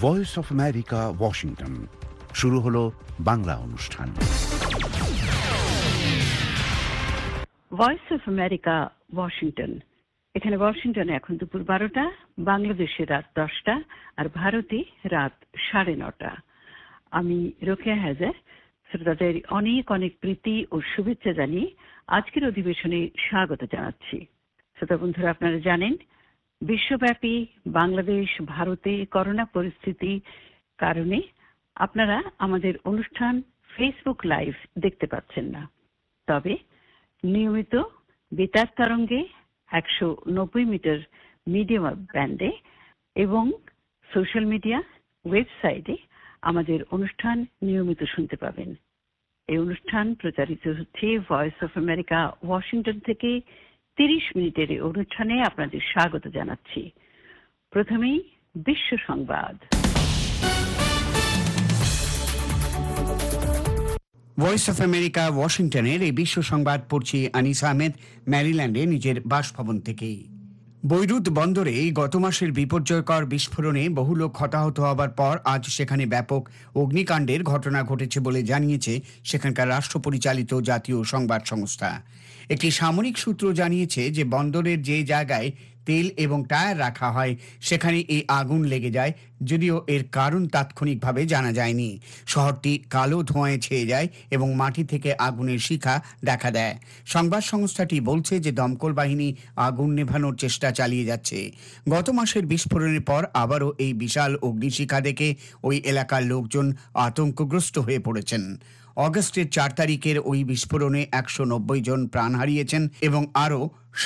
Voice of America, Washington. শুরু হলো বাংলা অনুষ্ঠান। Voice of America, Washington. এখানে ওয়াশিংটনে এখন দুপুর 12টা, বাংলাদেশে রাত 10টা, আর ভারতে রাত 9:30। আমি রোকেয়া হায়দার শ্রোতাদের অনেক অনেক প্রীতি ও শুভেচ্ছা জানিয়ে আজকের অধিবেশনে স্বাগত জানাচ্ছি। শ্রোতা বন্ধুরা, আপনারা জানেন বিশ্বব্যাপী বাংলাদেশ ভারতে করোনা পরিস্থিতি কারণে আপনারা আমাদের অনুষ্ঠান ফেসবুক লাইভ দেখতে পাচ্ছেন না। তবে নিয়মিত বেতার তরঙ্গে 190 মিটার মিডিয়াম ব্যান্ডে এবং সোশ্যাল মিডিয়া ওয়েবসাইটে আমাদের অনুষ্ঠান নিয়মিত শুনতে পাবেন। এই অনুষ্ঠান প্রচারিত হচ্ছে ভয়েস অফ আমেরিকা, ওয়াশিংটন থেকে। 30 মিনিটের এই অনুষ্ঠানে আপনাদের স্বাগত জানাচ্ছি। প্রথমেই বিশ্ব সংবাদ। ভয়েস অফ আমেরিকা, ওয়াশিংটনের এই বিশ্ব সংবাদ পড়ছি আনিস আহমেদ, ম্যারিল্যান্ডে নিজের বাসভবন থেকেই। বৈরুত বন্দরে গত মাসের বিপর্যয়কর বিস্ফোরণে বহু লোক হতাহত হবার পর আজ সেখানে ব্যাপক অগ্নিকাণ্ডের ঘটনা ঘটেছে বলে জানিয়েছে সেখানকার রাষ্ট্র পরিচালিত জাতীয় সংবাদ সংস্থা। একটি সামরিক সূত্র জানিয়েছে যে বন্দরের যে জায়গায় তেল এবং টায়ার রাখা হয় সেখানে এই আগুন লেগে যায়, যদিও এর কারণ তাৎক্ষণিকভাবে জানা যায়নি। শহরটি কালো ধোঁয়ায় ছেয়ে যায় এবং মাটি থেকে আগুনের শিখা দেখা দেয়। সংবাদ সংস্থাটি বলছে যে দমকল বাহিনী আগুন নেভানোর চেষ্টা চালিয়ে যাচ্ছে। গত মাসের বিস্ফোরণের পর আবারও এই বিশাল অগ্নিশিখা দেখে ওই এলাকার লোকজন আতঙ্কগ্রস্ত হয়ে পড়েছেন। অগস্টের 4 তারিখের ওই বিস্ফোরণে 190 জন প্রাণ হারিয়েছেন এবং আরও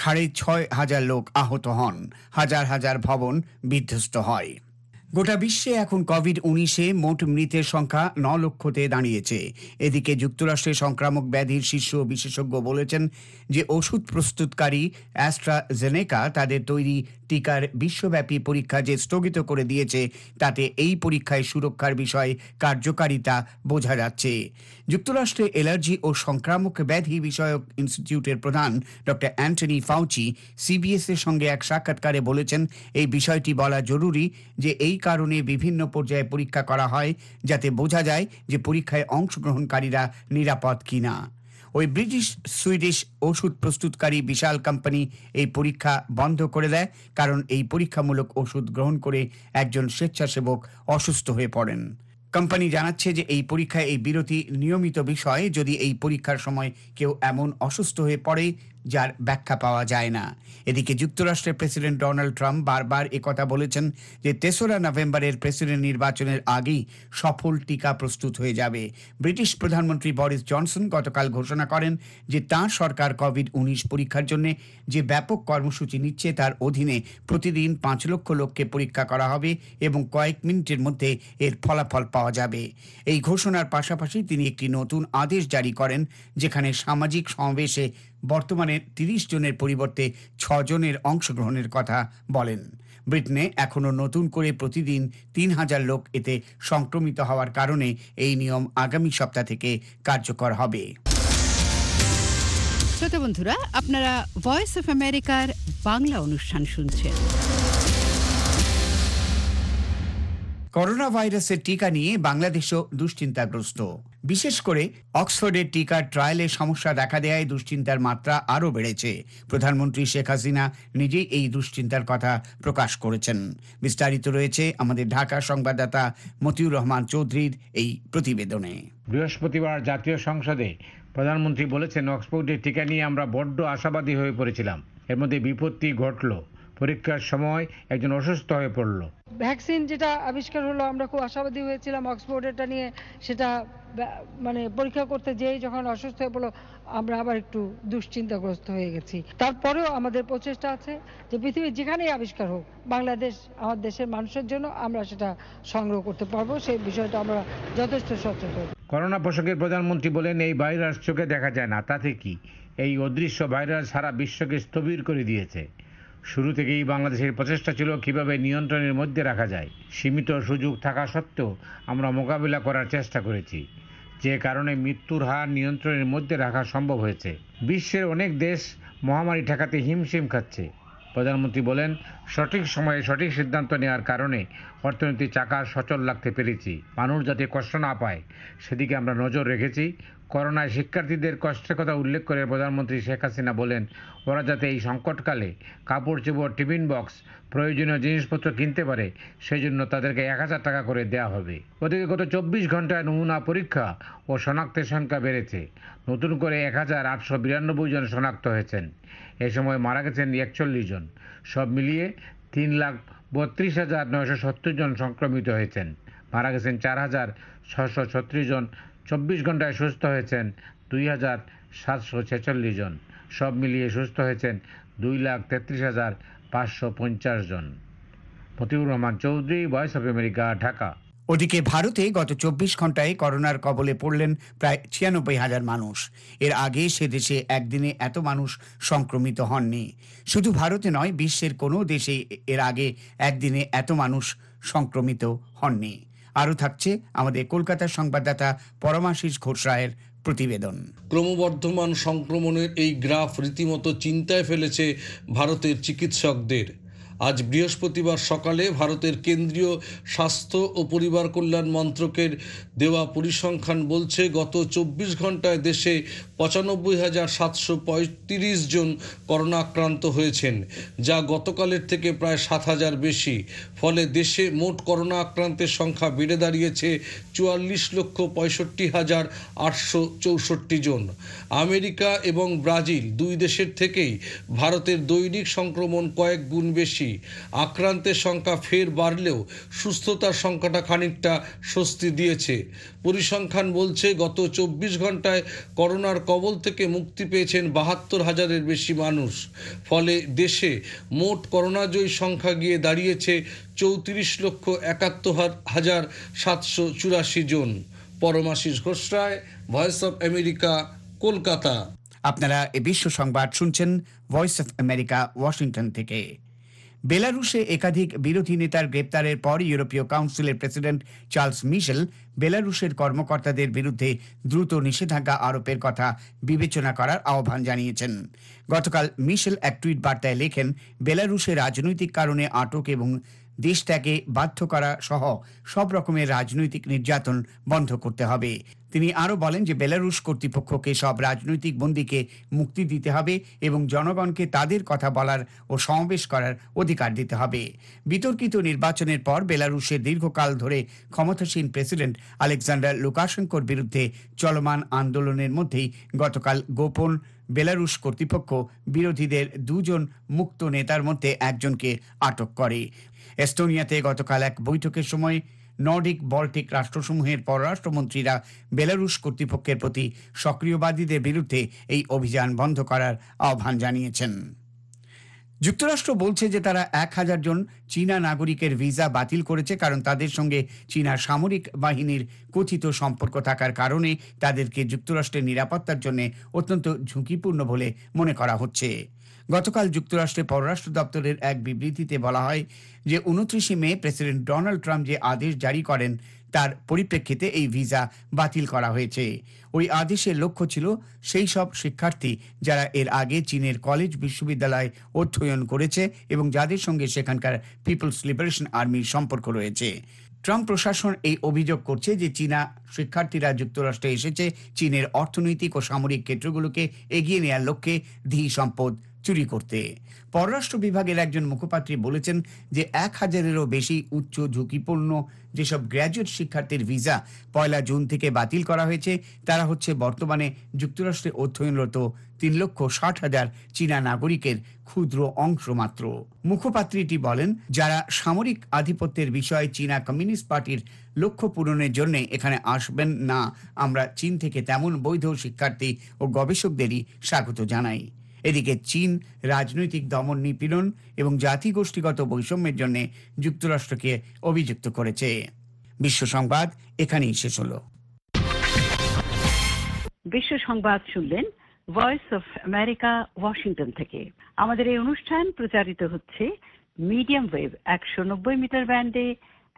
6,500 লোক আহত হন। হাজার হাজার ভবন বিধ্বস্ত হয়। গোটা বিশ্বে এখন কোভিড-19 মোট মৃতের সংখ্যা 9 লক্ষতে দাঁড়িয়েছে। এদিকে যুক্তরাষ্ট্রের সংক্রামক ব্যাধির শীর্ষ বিশেষজ্ঞ বলেছেন যে ওষুধ প্রস্তুতকারী অ্যাস্ট্রাজেনেকা তাদের তৈরি টিকার বিশ্বব্যাপী পরীক্ষা যে স্থগিত করে দিয়েছে, তাতে এই পরীক্ষায় সুরক্ষার বিষয়ে কার্যকারিতা বোঝা যাচ্ছে। যুক্তরাষ্ট্রে অ্যালার্জি ও সংক্রামক ব্যাধি বিষয়ক ইনস্টিটিউটের প্রধান ডক্টর অ্যান্টনি ফাউচি সিবিএস এর সঙ্গে এক সাক্ষাৎকারে বলেছেন, এই বিষয়টি বলা জরুরি যে এই কারণে বিভিন্ন পর্যায়ে পরীক্ষা করা হয় যাতে বোঝা যায় যে পরীক্ষায় অংশগ্রহণকারীরা নিরাপদ কিনা। ওই ব্রিটিশ সুইডিশ ওষুধ প্রস্তুতকারী বিশাল কোম্পানি এই পরীক্ষা বন্ধ করে দেয়, কারণ এই পরীক্ষামূলক ওষুধ গ্রহণ করে একজন স্বেচ্ছাসেবক অসুস্থ হয়ে পড়েন। কোম্পানি জানাচ্ছে যে এই পরীক্ষায় এই বিরতি নিয়মিত বিষয় যদি এই পরীক্ষার সময় কেউ এমন অসুস্থ হয়ে পড়ে যার ব্যাখ্যা পাওয়া যায় না। এদিকে যুক্তরাষ্ট্রের প্রেসিডেন্ট ডোনাল্ড ট্রাম্প বারবার একথা বলেছেন যে 3রা নভেম্বরের প্রেসিডেন্ট নির্বাচনের আগেই সফল টিকা প্রস্তুত হয়ে যাবে। ব্রিটিশ প্রধানমন্ত্রী বরিস জনসন গতকাল ঘোষণা করেন যে তাঁর সরকার কোভিড-19 পরীক্ষার জন্য যে ব্যাপক কর্মসূচি নিচ্ছে তার অধীনে প্রতিদিন 5 লক্ষ লোককে পরীক্ষা করা হবে এবং কয়েক মিনিটের মধ্যে এর ফলাফল পাওয়া যাবে। এই ঘোষণার পাশাপাশি তিনি একটি নতুন আদেশ জারি করেন, যেখানে সামাজিক সমাবেশে বর্তমানে 30 জনের পরিবর্তে 6 জনের অংশগ্রহণের কথা বলেন। ব্রিটেনে এখনও নতুন করে প্রতিদিন 3,000 লোক এতে সংক্রমিত হওয়ার কারণে এই নিয়ম আগামী সপ্তাহ থেকে কার্যকর হবে। শ্রোতা বন্ধুরা, আপনারা ভয়েস অফ আমেরিকার বাংলা অনুষ্ঠান শুনছেন। করোনা ভাইরাসের টিকা নিয়ে বাংলাদেশও দুশ্চিন্তাগ্রস্ত। বিশেষ করে অক্সফোর্ডের টিকার ট্রায়ালে সমস্যা দেখা দেয় দুশ্চিন্তার মাত্রা আরও বেড়েছে। প্রধানমন্ত্রী শেখ হাসিনা নিজেই এই দুশ্চিন্তার কথা প্রকাশ করেছেন। বিস্তারিত রয়েছে আমাদের ঢাকা সংবাদদাতা মতিউর রহমান চৌধুরীর এই প্রতিবেদনে। বৃহস্পতিবার জাতীয় সংসদে প্রধানমন্ত্রী বলেছেন, অক্সফোর্ডের টিকা নিয়ে আমরা বড্ড আশাবাদী হয়ে পড়েছিলাম। এর মধ্যে বিপত্তি ঘটল। পরীক্ষার সময় একজন অসুস্থ হয়ে পড়ল। ভ্যাকসিন যেটা আবিষ্কার হলো, আমরা খুব আশাবাদী হয়েছিলাম অক্সফোর্ডেরটা নিয়ে। সেটা পরীক্ষা করতে যেই যখন অসুস্থ হয়ে পড়লো, আমরা আবার একটু দুশ্চিন্তাগ্রস্ত হয়ে গেছি। তারপরেও আমাদের প্রচেষ্টা আছে যে পৃথিবীর যেখানেই আবিষ্কার হোক, বাংলাদেশ আমার দেশের মানুষের জন্য আমরা সেটা সংগ্রহ করতে পারবো। সেই বিষয়টা আমরা যথেষ্ট সচেতন। করোনা প্রসঙ্গে প্রধানমন্ত্রী বলেন, এই ভাইরাস চোখে দেখা যায় না, তাতে কি? এই অদৃশ্য ভাইরাস সারা বিশ্বকে স্থবির করে দিয়েছে। শুরু থেকেই বাংলাদেশের প্রচেষ্টা ছিল কিভাবে নিয়ন্ত্রণের মধ্যে রাখা যায়। সীমিত সুযোগ থাকা সত্ত্বেও আমরা মোকাবিলা করার চেষ্টা করেছি, যে কারণে মৃত্যুর হার নিয়ন্ত্রণের মধ্যে রাখা সম্ভব হয়েছে। বিশ্বের অনেক দেশ মহামারী ঠেকাতে হিমশিম খাচ্ছে। প্রধানমন্ত্রী বলেন, সঠিক সময়ে সঠিক সিদ্ধান্ত নেওয়ার কারণে অর্থনীতি চাকা সচল রাখতে পেরেছি। মানুষ যাতে কষ্ট না পায় সেদিকে আমরা নজর রেখেছি। করোনায় শিক্ষার্থীদের কষ্টের কথা উল্লেখ করে প্রধানমন্ত্রী শেখ হাসিনা বলেন, ওরা যাতে এই সংকটকালে কাপড় চোপড়, টিফিন বক্স, প্রয়োজনীয় জিনিসপত্র কিনতে পারে সেই জন্য তাদেরকে 1000 টাকা করে দেওয়া হবে। ওদিকে গত 24 ঘন্টায় নমুনা পরীক্ষা ও শনাক্তের সংখ্যা বেড়েছে। নতুন করে 1892 জন শনাক্ত হয়েছেন। এ সময় মারা গেছেন 41 জন। সব মিলিয়ে 3,32,970 জন সংক্রমিত হয়েছেন। মারা গেছেন 4,636 জন। 24 ঘন্টায় সুস্থ হয়েছেন 2,746 জন। সব মিলিয়ে সুস্থ হয়েছেন 2,33,550 জন। Motiur Rahman Chowdhury, Voice of America, Dhaka. ওদিকে ভারতে গত 24 ঘন্টায় করোনার কবলে পড়লেন প্রায় 96,000 মানুষ। এর আগে সে দেশে একদিনে এত মানুষ সংক্রমিত হননি। শুধু ভারতে নয়, বিশ্বের কোনো দেশেই এর আগে একদিনে এত মানুষ সংক্রমিত হননি। আরও থাকছে আমাদের কলকাতার সংবাদদাতা পরমাশিস ঘোষ রায়ের প্রতিবেদন। ক্রমবর্ধমান সংক্রমণের এই গ্রাফ রীতিমতো চিন্তায় ফেলেছে ভারতের চিকিৎসকদের। আজ বৃহস্পতিবার সকালে ভারতের কেন্দ্রীয় স্বাস্থ্য ও পরিবার কল্যাণ মন্ত্রকের দেওয়া পরিসংখ্যান বলছে, গত 24 ঘন্টায় দেশে 95,735 জন করোনা আক্রান্ত হয়েছেন, যা গতকালের থেকে প্রায় 7,000 বেশি। ফলে দেশে মোট করোনা আক্রান্তের সংখ্যা বেড়ে দাঁড়িয়েছে 44,65,864 জন। আমেরিকা এবং ব্রাজিল দুই দেশের থেকেই ভারতের দৈনিক সংক্রমণ কয়েক গুণ বেশি। আক্রান্তের সংখ্যা ফের বাড়লেও সুস্থতার সংখ্যাটা খানিকটা স্বস্তি দিয়েছে। পরিসংখ্যান বলছে, গত 24 ঘন্টায় করোনার কবল থেকে মুক্তি পেয়েছেন 72,000-এর বেশি মানুষ। ফলে দেশে মোট করোনাজয়ী সংখ্যা গিয়ে দাঁড়িয়েছে 34,71,784 জন। Paramashis Ghosh Roy, Voice of America, Kolkata. আপনারা এ বিশ্ব সংবাদ শুনছেন ভয়েস অফ আমেরিকা, ওয়াশিংটন থেকে। বেলারুশে একাধিক বিরোধী নেতার গ্রেপ্তারের পর ইউরোপীয় কাউন্সিলের প্রেসিডেন্ট চার্লস মিশেল বেলারুশের কর্মকর্তাদের বিরুদ্ধে দ্রুত নিষেধাজ্ঞা আরোপের কথা বিবেচনা করার আহ্বান জানিয়েছেন। গতকাল মিশেল এক টুইট বার্তায় লেখেন, বেলারুশে রাজনৈতিক কারণে আটক এবং দেশ ত্যাগে বাধ্য করা সহ সব রকমের রাজনৈতিক নির্যাতন বন্ধ করতে হবে। তিনি আরও বলেন যে বেলারুশ কর্তৃপক্ষকে সব রাজনৈতিক বন্দীকে মুক্তি দিতে হবে এবং জনগণকে তাদের কথা বলার ও সমাবেশ করার অধিকার দিতে হবে। বিতর্কিত নির্বাচনের পর বেলারুশের দীর্ঘকাল ধরে ক্ষমতাসীন প্রেসিডেন্ট আলেকজান্ডার লুকাশেঙ্কোর বিরুদ্ধে চলমান আন্দোলনের মধ্যেই গতকাল গোপন বেলারুশ কর্তৃপক্ষ বিরোধীদের 2 জন মুক্ত নেতার মধ্যে একজনকে আটক করে। এস্তোনিয়াতে গতকাল এক বৈঠকের সময় নর্ডিক বল্টিক রাষ্ট্রসমূহের পররাষ্ট্রমন্ত্রীরা বেলারুশ কর্তৃপক্ষের প্রতি সক্রিয়বাদীদের বিরুদ্ধে এই অভিযান বন্ধ করার আহ্বান জানিয়েছেন। যুক্তরাষ্ট্র বলছে যে তারা 1,000 জন চীনা নাগরিকের ভিসা বাতিল করেছে, কারণ তাদের সঙ্গে চীনা সামরিক বাহিনীর কথিত সম্পর্ক থাকার কারণে তাদেরকে যুক্তরাষ্ট্রের নিরাপত্তার জন্য অত্যন্ত ঝুঁকিপূর্ণ বলে মনে করা হচ্ছে। গতকাল যুক্তরাষ্ট্রের পররাষ্ট্র দপ্তরের এক বিবৃতিতে বলা হয় যে 29 মে প্রেসিডেন্ট ডোনাল্ড ট্রাম্প যে আদেশ জারি করেন তার পরিপ্রেক্ষিতে এই ভিসা বাতিল করা হয়েছে। ওই আদেশের লক্ষ্য ছিল সেই সব শিক্ষার্থী যারা এর আগে চীনের কলেজ বিশ্ববিদ্যালয়ে অধ্যয়ন করেছে এবং যাদের সঙ্গে সেখানকার পিপলস লিবারেশন আর্মির সম্পর্ক রয়েছে। ট্রাম্প প্রশাসন এই অভিযোগ করছে যে চীনা শিক্ষার্থীরা যুক্তরাষ্ট্রে এসেছে চীনের অর্থনৈতিক ও সামরিক ক্ষেত্রগুলোকে এগিয়ে নেওয়ার লক্ষ্যে ধী সম্পদ চুরি করতে। পররাষ্ট্র বিভাগের একজন মুখপাত্রী বলেছেন যে 1,000-এরও বেশি উচ্চ ঝুঁকিপূর্ণ যেসব গ্র্যাজুয়েট শিক্ষার্থীর ভিসা 1 জুন থেকে বাতিল করা হয়েছে তারা হচ্ছে বর্তমানে যুক্তরাষ্ট্রে অধ্যয়নরত 3,60,000 চীনা নাগরিকের ক্ষুদ্র অংশ মাত্র। মুখপাত্রীটি বলেন, যারা সামরিক আধিপত্যের বিষয়ে চীনা কমিউনিস্ট পার্টির লক্ষ্য পূরণের জন্য এখানে আসবেন না, আমরা চীন থেকে তেমন বৈধ শিক্ষার্থী ও গবেষকদেরই স্বাগত জানাই। এদিকে চীন রাজনৈতিক দমন, নিপীড়ন এবং জাতিগোষ্ঠীগত বৈষম্যের জন্য যুক্তরাষ্ট্রকে অভিযুক্ত করেছে। বিশ্ব সংবাদ এখানেই শেষ হলো। বিশ্ব সংবাদ শুনলেন ভয়েস অফ আমেরিকা, ওয়াশিংটন থেকে। আমাদের এই অনুষ্ঠান প্রচারিত হচ্ছে মিডিয়াম ওয়েভ 190 মিটার ব্যান্ডে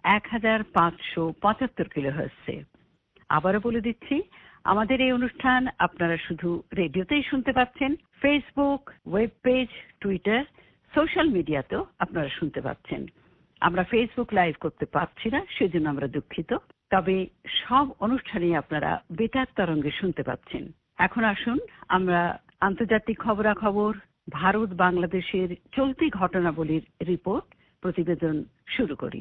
1575 কিলোহার্টজে। আবারও বলে দিচ্ছি, আমাদের এই অনুষ্ঠান আপনারা শুধু রেডিওতেই শুনতে পাচ্ছেন। Facebook, web page, Twitter, social মিডিয়াতেও আপনারা শুনতে পাচ্ছেন। আমরা ফেসবুক লাইভ করতে পারছি না, সেজন্য আমরা দুঃখিত। তবে সব অনুষ্ঠানেই আপনারা বেতার তরঙ্গে শুনতে পাচ্ছেন। এখন আসুন আমরা আন্তর্জাতিক খবরাখবর, ভারত বাংলাদেশের চলতি ঘটনাবলীর রিপোর্ট প্রতিবেদন শুরু করি।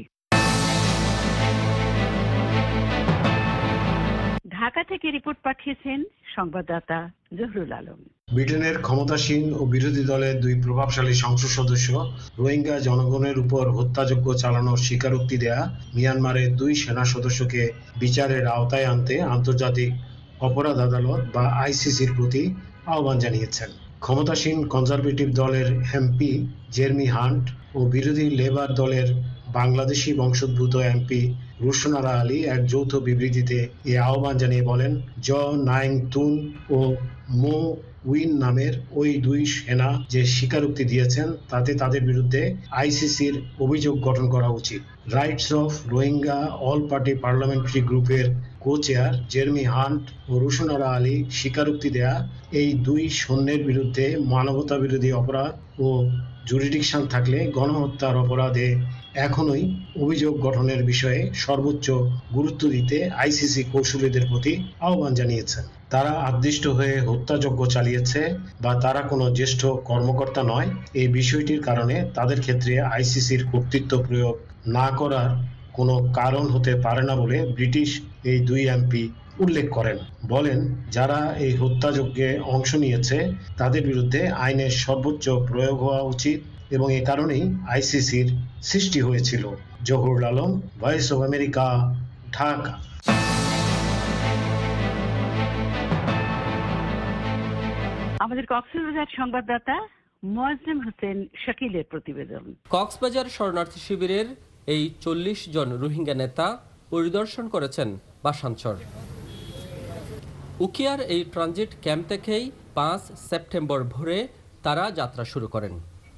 ঢাকা থেকে রিপোর্ট পাঠিয়েছেন সংবাদদাতা জহুরুল আলম। ব্রিটেনের ক্ষমতাসীন ও বিরোধী দলের দুই প্রভাবশালী সংসদ সদস্য রোহিঙ্গা জনগণের উপর হত্যাযজ্ঞ চালানোর স্বীকারোক্তি দেয়া মিয়ানমারের দুই সেনা সদস্যকে বিচারের আওতায় আনতে আন্তর্জাতিক অপরাধ আদালত বা আইসিসির প্রতি আহ্বান জানিয়েছেন। ক্ষমতাসীন কনজারভেটিভ দলের এমপি জেরমি হান্ট ও বিরোধী লেবার দলের বাংলাদেশি বংশোদ্ভূত এমপি রুশনারা আলী এক যৌথ বিবৃতিতে এ আহ্বান জানিয়ে বলেন, জ নাইং তুন ও মো উইন নামের ওই দুই সেনা যে স্বীকারোক্তি দিয়েছেন তাতে তাদের বিরুদ্ধে আইসিসির অভিযোগ গঠন করা উচিত। Rights of Rohingya all party parliamentary গ্রুপের কো-চেয়ার জেরমি হান্ট ও রুশনারা আলী স্বীকারোক্তি দেয়া এই দুই সৈন্যের বিরুদ্ধে মানবতা বিরোধী অপরাধ ও জুরিডিকশন থাকলে গণহত্যার অপরাধে এখনই অভিযোগ গঠনের বিষয়ে সর্বোচ্চ গুরুত্ব দিতে আইসিসি কৌশলীদের প্রতি আহ্বান জানিয়েছেন। তারা আদিষ্ট হয়ে হত্যাযজ্ঞ চালিয়েছে বা তারা কোনো জ্যেষ্ঠ কর্মকর্তা নয়, এই বিষয়টির কারণে তাদের ক্ষেত্রে আইসিসির কর্তৃত্ব প্রয়োগ না করার কোনো কারণ হতে পারে না বলে ব্রিটিশ এই দুই এমপি উল্লেখ করেন। বলেন, যারা এই হত্যাযজ্ঞে অংশ নিয়েছে তাদের বিরুদ্ধে আইনের সর্বোচ্চ প্রয়োগ হওয়া উচিত এবং এ কারণেই আইসিসির সৃষ্টি হয়েছিল। Zahurul Alam, Voice of America, Dhaka. আমাদের কক্সবাজার সংবাদদাতা মোয়াজ্জেম হোসেন শাকিলের প্রতিবেদন। কক্সবাজার শরণার্থী শিবিরের এই 40 জন রোহিঙ্গা নেতা পরিদর্শন করেছেন বাসাঞ্চর। উকিয়ার এই ট্রানজিট ক্যাম্প থেকেই 5 সেপ্টেম্বর ভোরে তারা যাত্রা শুরু করেন।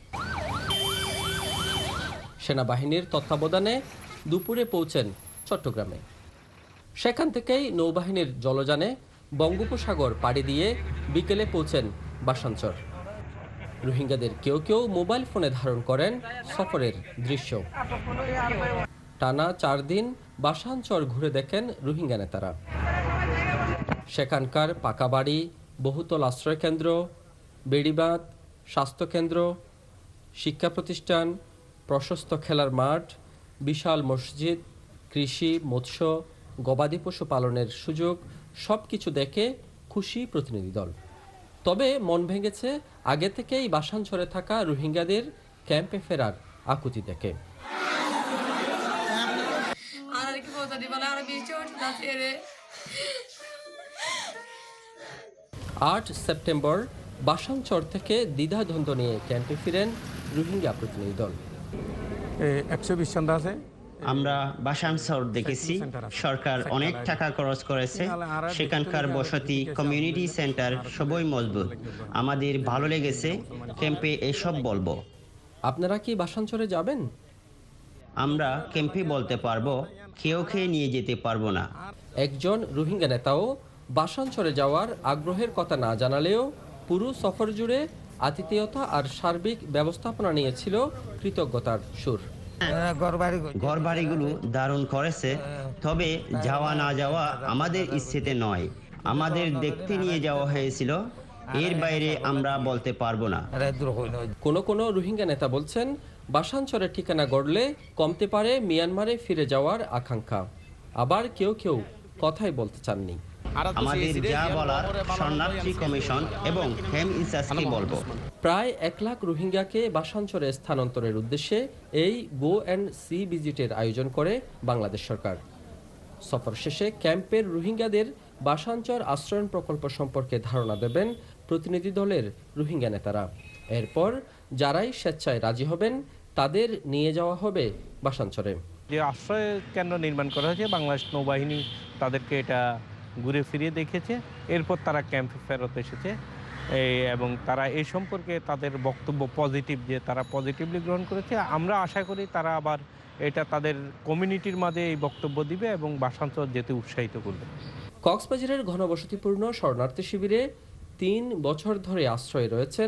সেনাবাহিনীর তত্ত্বাবধানে দুপুরে পৌঁছেন চট্টগ্রামে। সেখান থেকেই নৌবাহিনীর জলযানে বঙ্গোপসাগর পাড়ি দিয়ে বিকেলে পৌঁছেন বাসাঞ্চর। রোহিঙ্গাদের কেউ কেউ মোবাইল ফোনে ধারণ করেন সফরের দৃশ্য। টানা 4 দিন বাসাঞ্চর ঘুরে দেখেন রোহিঙ্গা নেতারা। সেখানকার পাকা বাড়ি, বহুতল আশ্রয়কেন্দ্র, বেড়িবাঁধ, স্বাস্থ্যকেন্দ্র, শিক্ষা প্রতিষ্ঠান, প্রশস্ত খেলার মাঠ, বিশাল মসজিদ, কৃষি, মৎস্য, গবাদি পশু পালনের সুযোগ সব কিছু দেখে খুশি প্রতিনিধি দল। তবে মন ভেঙেছে আগে থেকেই বাসাঞ্চরে থাকা রোহিঙ্গাদের ক্যাম্পে ফেরার আকুতি দেখে। 8 সেপ্টেম্বর বাসাঞ্চর থেকে দ্বিধাদ্বন্দ্ব নিয়ে ক্যাম্পে ফিরেন রোহিঙ্গা প্রতিনিধি দল। 120 সন্ধ্যা আছে। আমরা বাসাঞ্চর দেখেছি, সরকার অনেক টাকা খরচ করেছে, সেখানকার বসতি, কমিউনিটি সেন্টার সবই মজবুত। আমাদের ভালো লেগেছে, ক্যাম্পে এসব বলবো। আপনারা কি বাসাঞ্চরে যাবেন? আমরা ক্যাম্পে বলতে পারবো, কেউ খেয়ে নিয়ে যেতে পারবো না। একজন রোহিঙ্গা নেতাও বাসাঞ্চরে যাওয়ার আগ্রহের কথা না জানালেও পুরো সফর জুড়ে আতিথেয়তা আর সার্বিক ব্যবস্থাপনা নিয়েছিল কৃতজ্ঞতার সুর। ঘরবাড়িগুলো দারুণ করেছে, তবে যাওয়া না যাওয়া আমাদের ইচ্ছেতে নয়, আমাদের দেখতে নিয়ে যাওয়া হয়েছিল, এর বাইরে আমরা বলতে পারবো না। কোনো রোহিঙ্গা নেতা বলছেন বাসাঞ্চরের ঠিকানা গড়লে কমতে পারে মিয়ানমারে ফিরে যাওয়ার আকাঙ্ক্ষা। আবার কেউ কথাই বলতে চাননি। আমাদের যা বলার শরণার্থী কমিশন এবং হেম ইনচার্জকে বলবো। প্রায় 1 লাখ রোহিঙ্গাকে বাসাঞ্চরে স্থানান্তরের উদ্দেশ্যে এই গো অ্যান্ড সি ভিজিটের আয়োজন করে বাংলাদেশ সরকার। সফর শেষে ক্যাম্পের রোহিঙ্গাদের বাসাঞ্চর আশ্রয়ণ প্রকল্প সম্পর্কে ধারণা দেবেন প্রতিনিধি দলের রোহিঙ্গা নেতারা। এরপর যারাই স্বেচ্ছায় রাজি হবেন তাদের নিয়ে যাওয়া হবে বাসাঞ্চরে। যে আশ্রয় কেন্দ্র নির্মাণ করা হয়েছে, বাংলাদেশ নৌবাহিনী তাদেরকে এটা ঘুরে ফিরিয়ে দেখেছে, এরপর তারা ক্যাম্পে ফেরত এসেছে এবং তারা এই সম্পর্কে তাদের বক্তব্য পজিটিভ, যে তারা পজিটিভলি গ্রহণ করেছে। আমরা আশা করি তারা আবার এটা তাদের কমিউনিটির মাঝে এই বক্তব্য দিবে এবং বাসাঞ্চর যেতে উৎসাহিত করবে। কক্সবাজারের ঘনবসতিপূর্ণ শরণার্থী শিবিরে 3 বছর ধরে আশ্রয়ে রয়েছেন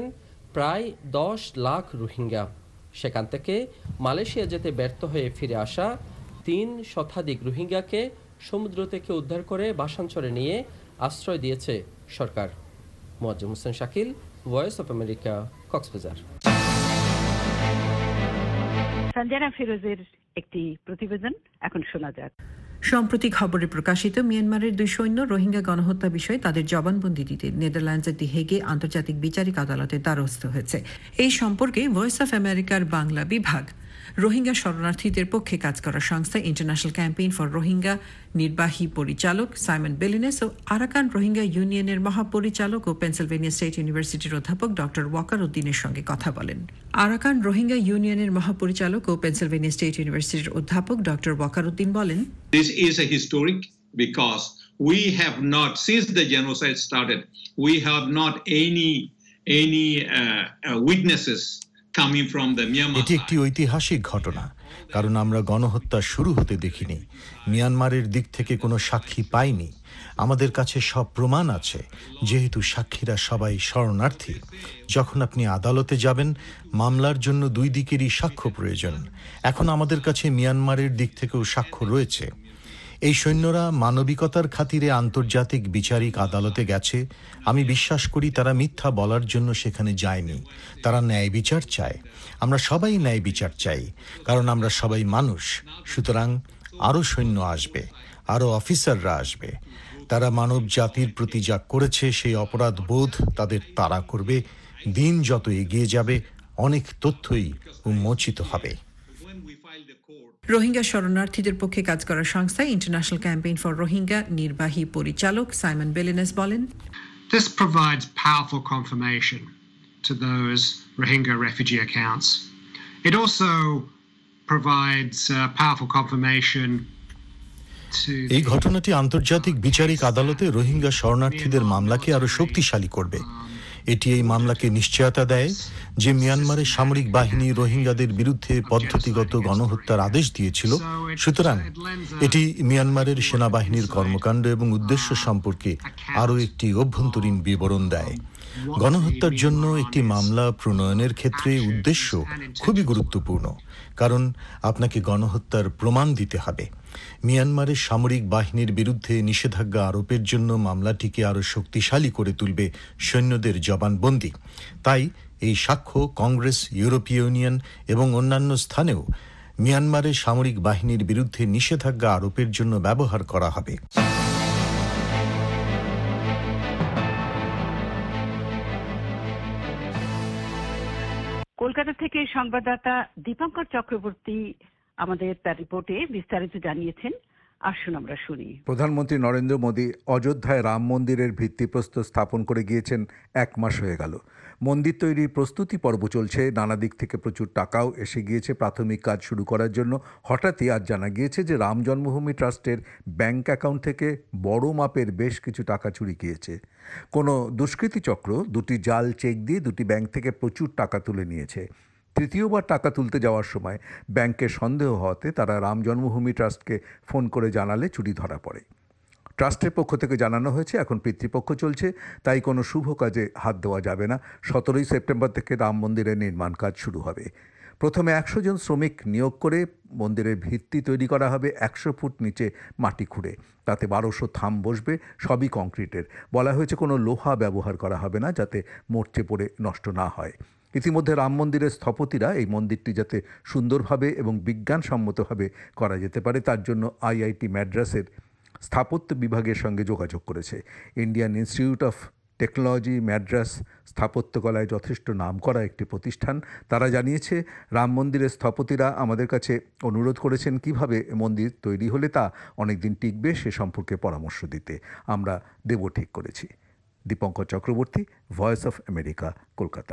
প্রায় 10 লাখ রোহিঙ্গা। সেখান থেকে মালয়েশিয়া যেতে ব্যর্থ হয়ে ফিরে আসা 3 শতাধিক রোহিঙ্গাকে সমুদ্র থেকে উদ্ধার করে বাসাঞ্চলে নিয়ে আশ্রয় দিয়েছে সরকার। Moazzem Hossain Shakil, Voice of America, Cox's Bazar. Sanjana ফিরোজের একটি প্রতিবেদন এখন শোনা যাক। সম্প্রতি খবরে প্রকাশিত মিয়ানমারের 2 সৈন্য রোহিঙ্গা গণহত্যা বিষয়ে তাদের জবানবন্দি দিতে নেদারল্যান্ডসের দি হেগে আন্তর্জাতিক বিচারিক আদালতের দ্বারস্থ হয়েছে। এই সম্পর্কে ভয়েস অফ আমেরিকার বাংলা বিভাগ রোহিঙ্গা শরণার্থীদের পক্ষে কাজ করা সংস্থা ইন্টারন্যাশনাল ক্যাম্পেইন ফর রোহিঙ্গা নির্বাহী পরিচালক সাইমন বেলিনেস ও আরাকান রোহিঙ্গা ইউনিয়নের মহাপরিচালক ও পেনসিলভেনিয়া স্টেট ইউনিভার্সিটির অধ্যাপক ডক্টর ওয়াকার উদ্দিনের সঙ্গে কথা বলেন। আরাকান রোহিঙ্গা ইউনিয়নের মহাপরিচালক ও পেনসিলভেনিয়া স্টেট ইউনিভার্সিটির অধ্যাপক ডক্টর ওয়াকার উদ্দিন বলেন, This is a historic because we have not, since the genocide started, we have not any witnesses coming from the Myanmar. এটি একটি ঐতিহাসিক ঘটনা, কারণ আমরা গণহত্যা শুরু হতে দেখিনি। মিয়ানমারের দিক থেকে কোনো সাক্ষী পাইনি। আমাদের কাছে সব প্রমাণ আছে, যেহেতু সাক্ষীরা সবাই শরণার্থী। যখন আপনি আদালতে যাবেন, মামলার জন্য 2 দিকেরই সাক্ষ্য প্রয়োজন। এখন আমাদের কাছে মিয়ানমারের দিক থেকেও সাক্ষ্য রয়েছে। এই সৈন্যরা মানবিকতার খাতিরে আন্তর্জাতিক বিচারিক আদালতে গেছে। আমি বিশ্বাস করি তারা মিথ্যা বলার জন্য সেখানে যায়নি। তারা ন্যায় বিচার চায়। আমরা সবাই ন্যায় বিচার চাই, কারণ আমরা সবাই মানুষ। সুতরাং আরও সৈন্য আসবে, আরও অফিসাররা আসবে। তারা মানব জাতির প্রতি যা করেছে সেই অপরাধ বোধ তাদের তাড়া করবে। দিন যত এগিয়ে যাবে, অনেক তথ্যই উন্মোচিত হবে। রোহিঙ্গা শরণার্থীদের পক্ষে কাজ করা সংস্থা ইন্টারন্যাশনাল ক্যাম্পেইন ফর রোহিঙ্গা নির্বাহী পরিচালক সাইমন বেলিনেস বলেন, This provides powerful confirmation to those Rohingya refugee accounts. It also provides powerful confirmation to এই ঘটনাটি আন্তর্জাতিক বিচারিক আদালতে রোহিঙ্গা শরণার্থীদের মামলাকে আরো শক্তিশালী করবে। এটি এই মামলাকে নিশ্চয়তা দেয় যে মিয়ানমারের সামরিক বাহিনী রোহিঙ্গাদের বিরুদ্ধে পদ্ধতিগত গণহত্যার আদেশ দিয়েছিল। সুতরাং এটি মিয়ানমারের সেনাবাহিনীর কর্মকাণ্ড এবং উদ্দেশ্য সম্পর্কে আরও একটি অভ্যন্তরীণ বিবরণ দেয়। গণহত্যার জন্য একটি মামলা প্রণয়নের ক্ষেত্রে উদ্দেশ্য খুবই গুরুত্বপূর্ণ, কারণ আপনাকে গণহত্যার প্রমাণ দিতে হবে। মিয়ানমারের সামরিক বাহিনীর বিরুদ্ধে নিষেধাজ্ঞা আরোপের জন্য মামলাটিকে আরও শক্তিশালী করে তুলবে সৈন্যদের জবানবন্দি। তাই এই সাক্ষ্য কংগ্রেস, ইউরোপীয় ইউনিয়ন এবং অন্যান্য স্থানেও মিয়ানমারের সামরিক বাহিনীর বিরুদ্ধে নিষেধাজ্ঞা আরোপের জন্য ব্যবহার করা হবে। কলকাতা থেকে সংবাদদাতা দীপঙ্কর চক্রবর্তী আমাদের তার রিপোর্টে বিস্তারিত জানিয়েছেন। আসুন আমরা শুনি। প্রধানমন্ত্রী নরেন্দ্র মোদী অযোধ্যায় রাম মন্দিরের ভিত্তিপ্রস্তর স্থাপন করে গিয়েছেন 1 মাস হয়ে গেল। মন্দির তৈরির প্রস্তুতি পর্ব চলছে। নানা দিক থেকে প্রচুর টাকাও এসে গিয়েছে প্রাথমিক কাজ শুরু করার জন্য। হঠাৎই আজ জানা গিয়েছে যে রাম জন্মভূমি ট্রাস্টের ব্যাংক অ্যাকাউন্ট থেকে বড় মাপের বেশ কিছু টাকা চুরি গিয়েছে। কোনো দুষ্কৃতী চক্র 2টি জাল চেক দিয়ে 2টি ব্যাংক থেকে প্রচুর টাকা তুলে নিয়েছে। তৃতীয়বার টাকা তুলতে যাওয়ার সময় ব্যাংকের সন্দেহ হওয়াতে তারা রাম জন্মভূমি ট্রাস্টকে ফোন করে জানালে চুরি ধরা পড়ে। ট্রাস্টের পক্ষ থেকে জানানো হয়েছে এখন পিতৃপক্ষ চলছে, তাই কোনো শুভ কাজে হাত দেওয়া যাবে না। 17ই সেপ্টেম্বর থেকে রাম মন্দিরের নির্মাণ কাজ শুরু হবে। প্রথমে 100 জন শ্রমিক নিয়োগ করে মন্দিরের ভিত্তি তৈরি করা হবে 100 ফুট নিচে মাটি খুঁড়ে। তাতে 1200 থাম বসবে, সবই কংক্রিটের। বলা হয়েছে কোনো লোহা ব্যবহার করা হবে না, যাতে মরচে পড়ে নষ্ট না হয়। ইতিমধ্যে রাম মন্দিরের স্থপতিরা এই মন্দিরটি যাতে সুন্দরভাবে এবং বিজ্ঞানসম্মতভাবে করা যেতে পারে তার জন্য IIT ম্যাড্রাসের স্থাপত্য বিভাগের সঙ্গে যোগাযোগ করেছে। Indian Institute of Technology Madras স্থাপত্যকলায় যথেষ্ট নামকরা একটি প্রতিষ্ঠান। তারা জানিয়েছে রাম মন্দিরের স্থপতিরা আমাদের কাছে অনুরোধ করেছেন কিভাবে মন্দির তৈরি হলে তা অনেকদিন টিকবে সে সম্পর্কে পরামর্শ দিতে। আমরা দেব ঠিক করেছি। Dipankar Chakraborty, Voice of America, Kolkata.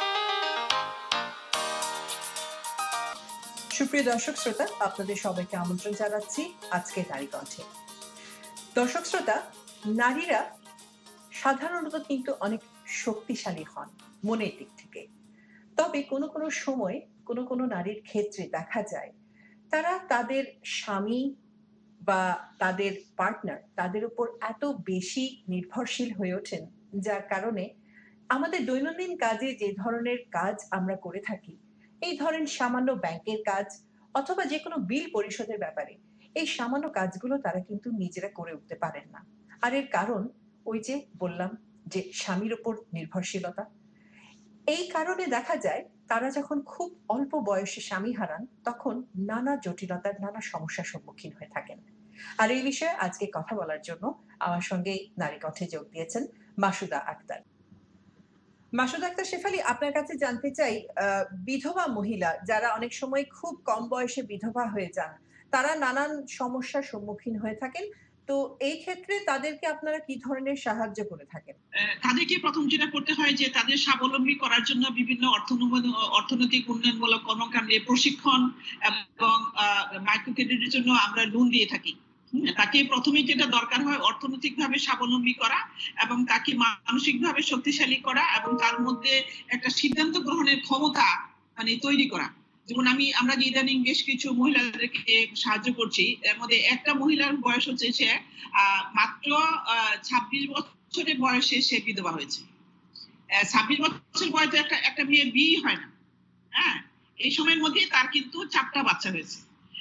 সুপ্রিয় দর্শক শ্রোতা, আপনাদের সবাইকে আমন্ত্রণ জানাচ্ছি আজকে নারী কণ্ঠে। দর্শক শ্রোতা, নারীরা সাধারণত কিন্তু অনেক শক্তিশালী হন মনের দিক থেকে। তবে কোনো কোনো সময় কোনো কোনো নারীর ক্ষেত্রে দেখা যায় তারা তাদের স্বামী বা তাদের পার্টনার তাদের উপর এত বেশি নির্ভরশীল হয়ে ওঠেন, যার কারণে আমাদের দৈনন্দিন কাজে যে ধরনের কাজ আমরা করে থাকি, এই ধরেন সামান্য ব্যাংকের কাজ অথবা যে কোনো বিল পরিশোধের ব্যাপারে, এই সামান্য কাজগুলো তারা কিন্তু নিজেরা করে উঠতে পারেন না। আর এর কারণ ওই যে বললাম যে স্বামীর উপর নির্ভরশীলতা। এই কারণে দেখা যায় তারা যখন খুব অল্প বয়সে স্বামী হারান, তখন নানা জটিলতার, নানা সমস্যার সম্মুখীন হয়ে থাকেন। আর এই বিষয়ে আজকে কথা বলার জন্য আমার সঙ্গে নারী কণ্ঠে যোগ দিয়েছেন মাসুদা আক্তার। মাসুদা আক্তার শেফালী, আপনার কাছে জানতে চাই, বিধবা মহিলা যারা অনেক সময় খুব কম বয়সে বিধবা হয়ে যান, তারা নানান সমস্যার সম্মুখীন হয়ে থাকেন, তো এই ক্ষেত্রে তাদেরকে আপনারা কি ধরনের সাহায্য করে থাকেন? তাদেরকে প্রথম যেটা করতে হয় যে তাদের স্বাবলম্বী করার জন্য বিভিন্ন অর্থনৈতিক উন্নয়নমূলক কর্মকাণ্ডে প্রশিক্ষণ এবং মাইক্রো ক্রেডিটের জন্য আমরা লোন দিয়ে থাকি। তাকে প্রথমে যেটা দরকার হয় অর্থনৈতিকভাবে স্বাবলম্বী করা এবং তাকে মানসিকভাবে শক্তিশালী করা এবং তার মধ্যে একটা সিদ্ধান্ত গ্রহণের ক্ষমতা মানে তৈরি করা। যেমন আমরা যে ইদানিং বেশ কিছু মহিলাদেরকে সাহায্য করছি, এর মধ্যে একটা মহিলার বয়স হচ্ছে সে মাত্র 26 বছরের বয়সে সে বিধবা হয়েছে। 26 বছর বয়সে একটা মেয়ের বিয়ে হয় না। হ্যাঁ, এই সময়ের মধ্যে তার কিন্তু 4টা বাচ্চা হয়েছে।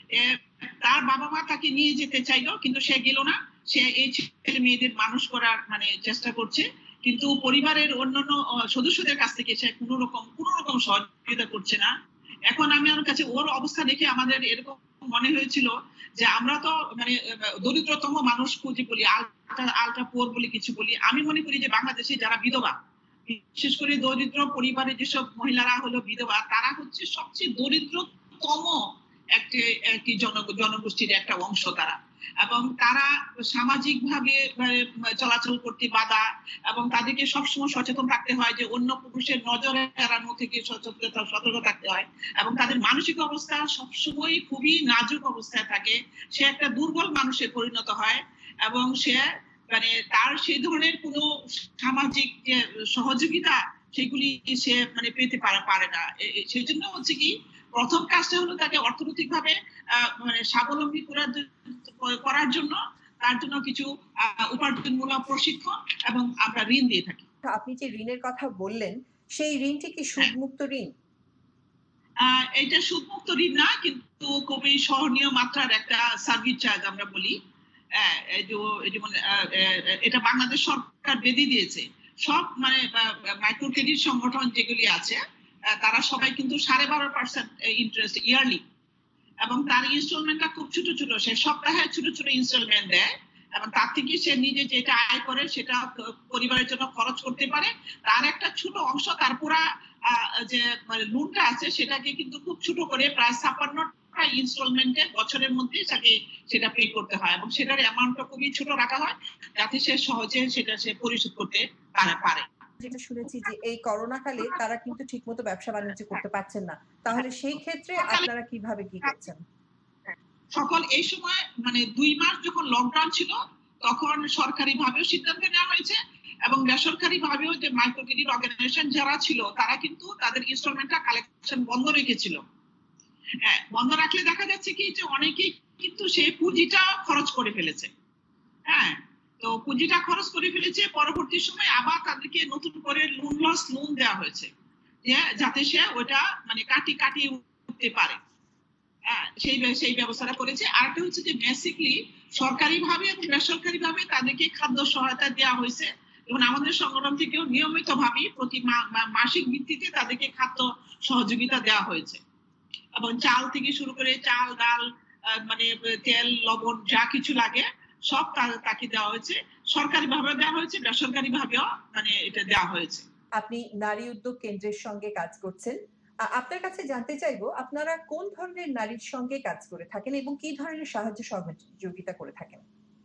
তার বাবা মা তাকে নিয়ে যেতে চাইলো, কিন্তু সে গেল না। সে এই ছেলে মেয়েদের মানুষ করার মানে চেষ্টা করছে, কিন্তু পরিবারের অন্যান্য সদস্যদের কাছ থেকে সে কোনো রকম সহযোগিতা করছে না। এখন আমি ওর কাছে ওর অবস্থা দেখে আমাদের এরকম মনে হয়েছিল যে আমরা তো মানে দরিদ্রতম মানুষ খুঁজে বলি, আলট্রা পোর বলি, কিছু বলি। আমি মনে করি যে বাংলাদেশে যারা বিধবা, বিশেষ করে দরিদ্র পরিবারের যেসব মহিলারা হলো বিধবা, তারা হচ্ছে সবচেয়ে দরিদ্রতম একটি জনগোষ্ঠীর একটা অংশ তারা। এবং তারা সামাজিক ভাবে চলাচল করতে বাধা, এবং তাদেরকে সবসময় সচেতন থাকতে হয় যে অন্য পুরুষের নজরে এড়ানো থেকে সতর্ক থাকতে হয়, এবং তাদের মানসিক অবস্থা সবসময় খুবই নাজুক অবস্থায় থাকে। সে একটা দুর্বল মানুষে পরিণত হয় এবং সে মানে তার সেই ধরনের কোনো সামাজিক যে সহযোগিতা সেগুলি সে মানে পেতে পারে না। সেই জন্য হচ্ছে কি প্রথম কাজটা হলো তাকে অর্থনৈতিকভাবে মানে স্বাবলম্বী করার জন্য তার জন্য কিছু উপার্জনমূলক প্রশিক্ষণ এবং আমরা ঋণ দিয়ে থাকি। আপনি যে ঋণের কথা বললেন, সেই ঋণটি কি সুদমুক্ত ঋণ? এটা সুদমুক্ত ঋণ না, কিন্তু খুবই সহনীয় মাত্রার একটা সার্ভিস চার্জ আমরা বলি। এটা বাংলাদেশ সরকার বেঁধে দিয়েছে। সব মানে মাইক্রো ক্রেডিট সংগঠন যেগুলি আছে তারা সবাই কিন্তু 12.5% ইন্টারেস্ট ইয়ারলি, এবং তার ইনস্টলমেন্টটা খুব ছোট ছোট, সে সপ্তাহে ছোট ছোট ইনস্টলমেন্ট দেয়, এবং তার থেকে সে নিজে যেটা আয় করে সেটা পরিবারের জন্য খরচ করতে পারে। তার একটা ছোট অংশ তার পুরা যে লোনটা আছে সেটাকে কিন্তু খুব ছোট করে প্রায় 56টা ইনস্টলমেন্টে বছরের মধ্যে তাকে সেটা পে করতে হয়, এবং সেটার অ্যামাউন্টটা খুবই ছোট রাখা হয় যাতে সে সহজে সেটা সে পরিশোধ করতে পারে। যেটা শুনেছি যে এই করোনা কালে তারা কিন্তু ঠিকমতো ব্যবসা বাণিজ্য করতে পারছেন না, তাহলে সেই ক্ষেত্রে আপনারা কিভাবে কি করছেন? সকল এই সময় মানে 2 মাস যখন লকডাউন ছিল তখন সরকারি ভাবেও সিদ্ধান্ত নেওয়া হয়েছে, এবং বেসরকারি ভাবেও যে মাইক্রো ক্রেডিট অর্গানাইজেশন যারা ছিল তারা কিন্তু তাদের ইনস্টলমেন্টটা কালেকশন বন্ধ রেখেছিল। বন্ধ রাখলে দেখা যাচ্ছে কি যে অনেকেই কিন্তু সেই পুঁজিটা খরচ করে ফেলেছে। হ্যাঁ, তো পুঁজিটা খরচ করে ফেলেছে, পরবর্তী সময় আবার তাদেরকে নতুন করে লোন দেওয়া হয়েছে যাতে সে ওটা মানে কাটিয়ে উঠতে পারে। সেই ব্যবস্থাটা করেছে। আরেকটা হচ্ছে যে বেসিকলি সরকারি ভাবে এবং বেসরকারি ভাবে তাদেরকে খাদ্য সহায়তা দেওয়া হয়েছে, এবং আমাদের সংগঠন থেকেও নিয়মিত ভাবে প্রতি মাসিক ভিত্তিতে তাদেরকে খাদ্য সহযোগিতা দেওয়া হয়েছে, এবং চাল থেকে শুরু করে চাল, ডাল, মানে তেল, লবণ যা কিছু লাগে সব তাকে দেওয়া হয়েছে। সরকারি ভাবে দেওয়া হয়েছে, বেসরকারি ভাবেও মানে এটা দেওয়া হয়েছে। আপনি নারী উদ্যোগ কেন্দ্রের সঙ্গে কাজ করছেন, আপনার কাছে জানতে চাইবো আপনারা কোন ধরনের নারীর সঙ্গে কাজ করে থাকেন এবং কি ধরনের সাহায্য সহযোগিতা করে থাকেন?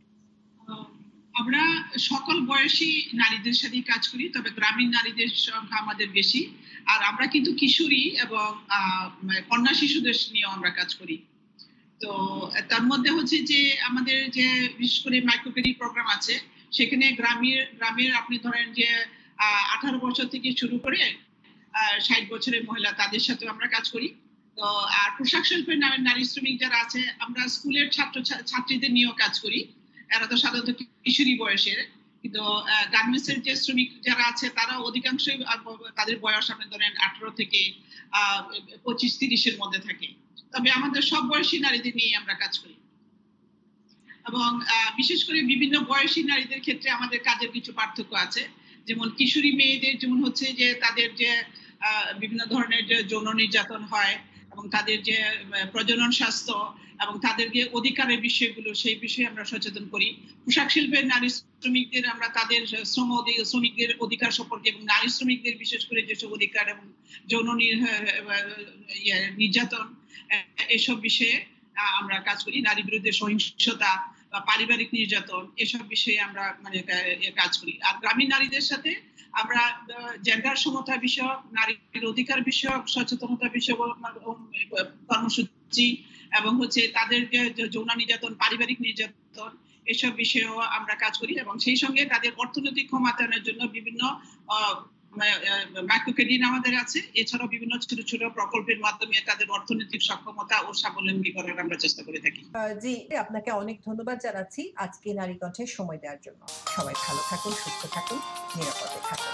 আমরা সকল বয়সী নারীদের সাথে কাজ করি, তবে গ্রামীণ নারীদের সংখ্যা আমাদের বেশি। আর আমরা কিন্তু কিশোরী এবং কন্যা শিশুদের নিয়ে আমরা কাজ করি। তো তার মধ্যে হচ্ছে যে আমাদের যে বিশেষ করে মাইক্রো ক্রেডিট প্রোগ্রাম আছে, সেখানে গ্রামের আপনি ধরেন যে 18 বছর থেকে শুরু করে 60 বছরের মহিলা, তাদের সাথে আমরা কাজ করি। তো আর পোশাক শিল্পের নারী শ্রমিক যারা আছে, আমরা স্কুলের ছাত্রীদের নিয়েও কাজ করি। এরা তো সাধারণত কিশোরী বয়সের, কিন্তু গার্মেন্টসের যে শ্রমিক যারা আছে তারা অধিকাংশই তাদের বয়স আপনি ধরেন 18 থেকে 25-30-এর মধ্যে থাকে। তবে আমাদের সব বয়সী নারীদের নিয়ে আমরা কাজ করি এবং বিশেষ করে বিভিন্ন বয়সী নারীদের ক্ষেত্রে আমাদের কাজের কিছু পার্থক্য আছে। যেমন কিশোরী মেয়েদের যেমন হচ্ছে যে তাদের যে বিভিন্ন ধরনের যে যৌন নির্যাতন হয় এবং তাদের যে প্রজনন স্বাস্থ্য এবং তাদের যে অধিকারের বিষয়গুলো সেই বিষয়ে আমরা সচেতন করি। পোশাক শিল্পের নারী শ্রমিকদের আমরা তাদের শ্রমিকদের অধিকার সম্পর্কে এবং নারী শ্রমিকদের বিশেষ করে যেসব অধিকার এবং যৌন নির্যাতন এসব বিষয়ে আমরা কাজ করি। নারী বিরুদ্ধে সহিংসতা বা পারিবারিক নির্যাতন এসব বিষয়ে আমরা মানে কাজ করি। আর গ্রামীণ নারীদের সাথে আমরা জেন্ডার সমতা বিষয়ক, নারীর অধিকার বিষয়ক সচেতনতা বিষয়ক কর্মসূচি এবং হচ্ছে তাদের যে যৌন নির্যাতন, পারিবারিক নির্যাতন এসব বিষয়েও আমরা কাজ করি এবং সেই সঙ্গে তাদের অর্থনৈতিক ক্ষমতায়নের জন্য বিভিন্ন মাইক্রো ক্রেডিট আমাদের আছে। এছাড়াও বিভিন্ন ছোট ছোট প্রকল্পের মাধ্যমে তাদের অর্থনৈতিক সক্ষমতা ও স্বাবলম্বী করার আমরা চেষ্টা করে থাকি। জি, আপনাকে অনেক ধন্যবাদ জানাচ্ছি আজকে নারী কণ্ঠে সময় দেওয়ার জন্য। সবাই ভালো থাকুন, সুস্থ থাকুন, নিরাপদে থাকুন।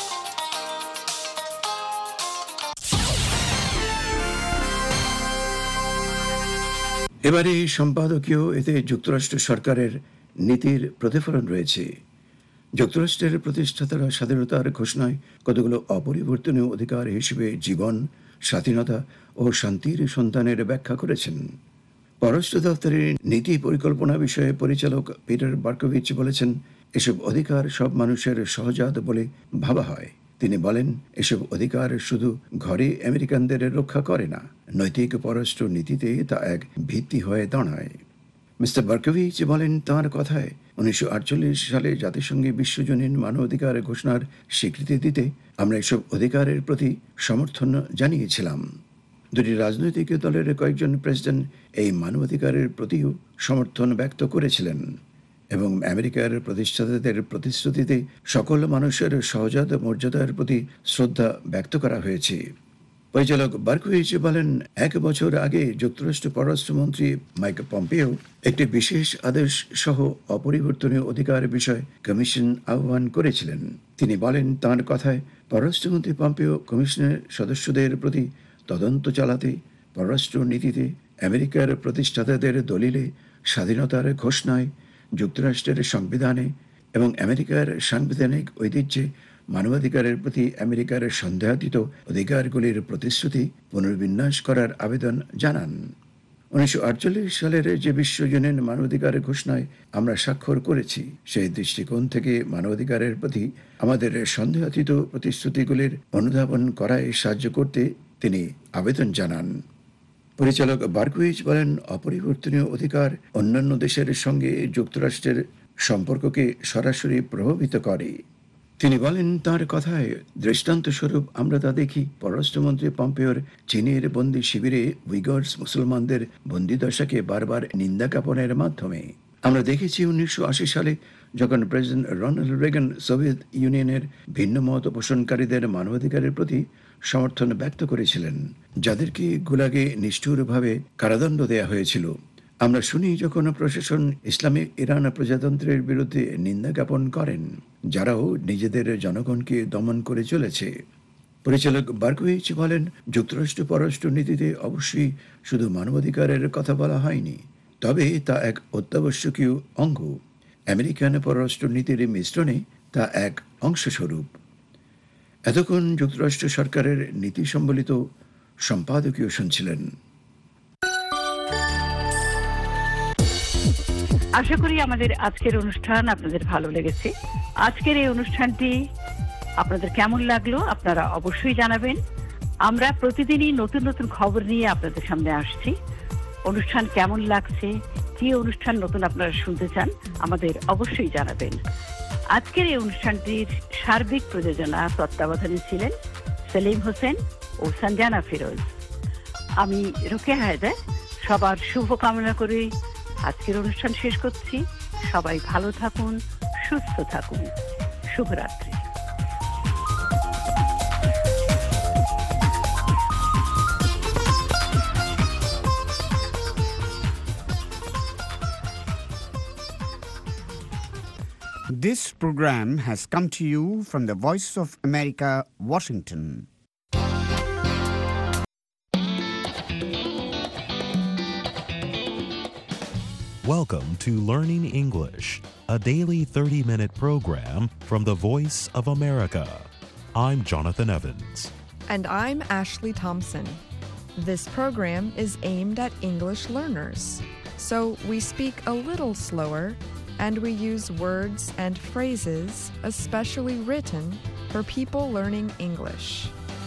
এবারে সম্পাদকীয় এতে যুক্তরাষ্ট্র সরকারের নীতির প্রতিফলন রয়েছে। যুক্তরাষ্ট্রের প্রতিষ্ঠাতারা স্বাধীনতার ঘোষণায় কতগুলো অপরিবর্তনীয় অধিকার হিসেবে জীবন, স্বাধীনতা ও শান্তির সন্ধানের ব্যাখ্যা করেছেন। পররাষ্ট্র দপ্তরের নীতি পরিকল্পনা বিষয়ে পরিচালক পিটার বার্কোভিচ বলেছেন, এসব অধিকার সব মানুষের সহজাত বলে ভাবা হয়। তিনি বলেন, এসব অধিকার শুধু ঘরে আমেরিকানদের রক্ষা করে না, নৈতিক পররাষ্ট্র নীতিতে তা এক ভিত্তি হয়ে দাঁড়ায়। মিস্টার বার্কোভিচ বলেন, তাঁর কথায় 1948 সালে জাতিসংঘে বিশ্বজনীন মানবাধিকার ঘোষণার স্বীকৃতি দিতে আমরা এসব অধিকারের প্রতি সমর্থন জানিয়েছিলাম। দুটি রাজনৈতিক দলের কয়েকজন প্রেসিডেন্ট এই মানবাধিকারের প্রতিও সমর্থন ব্যক্ত করেছিলেন এবং আমেরিকার প্রতিষ্ঠাতাদের প্রতিশ্রুতিতে সকল মানুষের সহজাত মর্যাদার প্রতি শ্রদ্ধা ব্যক্ত করা হয়েছে। পরিচালক বার্কোভিচ বলেন, 1 বছর আগে যুক্তরাষ্ট্র পররাষ্ট্রমন্ত্রী মাইক পম্পেও একটি বিশেষ আদেশ সহ অপরিবর্তনীয় অধিকার বিষয় কমিশন আহ্বান করেছিলেন। তিনি বলেন, তাঁর কথায় পররাষ্ট্রমন্ত্রী পম্পেও কমিশনের সদস্যদের প্রতি তদন্ত চালাতে পররাষ্ট্র নীতিতে আমেরিকার প্রতিষ্ঠাতাদের দলিলে, স্বাধীনতার ঘোষণায়, যুক্তরাষ্ট্রের সংবিধানে এবং আমেরিকার সাংবিধানিক ঐতিহ্যে মানবাধিকারের প্রতি আমেরিকার সন্দেহাতীত অধিকারগুলির প্রতিশ্রুতি পুনর্বিন্যাস করার আবেদন জানান। 1948 সালের যে বিশ্বজনীন মানবাধিকার ঘোষণায় আমরা স্বাক্ষর করেছি, সেই দৃষ্টিকোণ থেকে মানবাধিকারের প্রতি আমাদের সন্দেহাতীত প্রতিশ্রুতিগুলির অনুধাবন করায় সাহায্য করতে তিনি আবেদন জানান। পরিচালক বার্কোভিচ বলেন, অপরিবর্তনীয় অধিকার অন্যান্য দেশের সঙ্গে যুক্তরাষ্ট্রের সম্পর্ককে সরাসরি প্রভাবিত করে। তিনি বলেন, তাঁর কথায় দৃষ্টান্তস্বরূপ আমরা তা দেখি পররাষ্ট্রমন্ত্রী পম্পেওর চীনের বন্দি শিবিরে উইগর্স মুসলমানদের বন্দিদশাকে বারবার নিন্দা জ্ঞাপনের মাধ্যমে। আমরা দেখেছি 1980 সালে যখন প্রেসিডেন্ট রোনাল্ড রেগান সোভিয়েত ইউনিয়নের ভিন্ন মত পোষণকারীদের মানবাধিকারের প্রতি সমর্থন ব্যক্ত করেছিলেন, যাদেরকে গুলাগে নিষ্ঠুরভাবে কারাদণ্ড দেয়া হয়েছিল। আমরা শুনি যখন প্রশাসন ইসলামিক ইরান প্রজাতন্ত্রের বিরুদ্ধে নিন্দা জ্ঞাপন করেন, যারাও নিজেদের জনগণকে দমন করে চলেছে। পরিচালক বার্কোভিচ বলেন, যুক্তরাষ্ট্র পররাষ্ট্র নীতিতে অবশ্যই শুধু মানবাধিকারের কথা বলা হয়নি, তবে তা এক অত্যাবশ্যকীয় অঙ্গ। আমেরিকান পররাষ্ট্র নীতির মিশ্রণে তা এক অংশস্বরূপ। এতক্ষণ যুক্তরাষ্ট্র সরকারের নীতি সম্বলিত সম্পাদকীয় শুনছিলেন। আশা করি আমাদের আজকের অনুষ্ঠান আপনাদের ভালো লেগেছে। আজকের এই অনুষ্ঠানটি আপনাদের কেমন লাগলো আপনারা অবশ্যই জানাবেন। আমরা প্রতিদিনই নতুন নতুন খবর নিয়ে আপনাদের সামনে আসছি। অনুষ্ঠান কেমন লাগছে, কি অনুষ্ঠান নতুন আপনারা শুনতে চান, আমাদের অবশ্যই জানাবেন। আজকের এই অনুষ্ঠানটির সার্বিক প্রযোজনা তত্ত্বাবধানে ছিলেন সেলিম হোসেন ও সঞ্জানা ফিরোজ। আমি রোকেয়া হায়দার সবার শুভ কামনা করে আজকের অনুষ্ঠান শেষ করছি। সবাই ভালো থাকুন, সুস্থ থাকুন। শুভরাত্রি। This program has come to you from the Voice of America, Washington. Welcome to Learning English, a daily 30-minute program from the Voice of America. I'm Jonathan Evans. And I'm Ashley Thompson. This program is aimed at English learners, so we speak a little slower and we use words and phrases especially written for people learning English.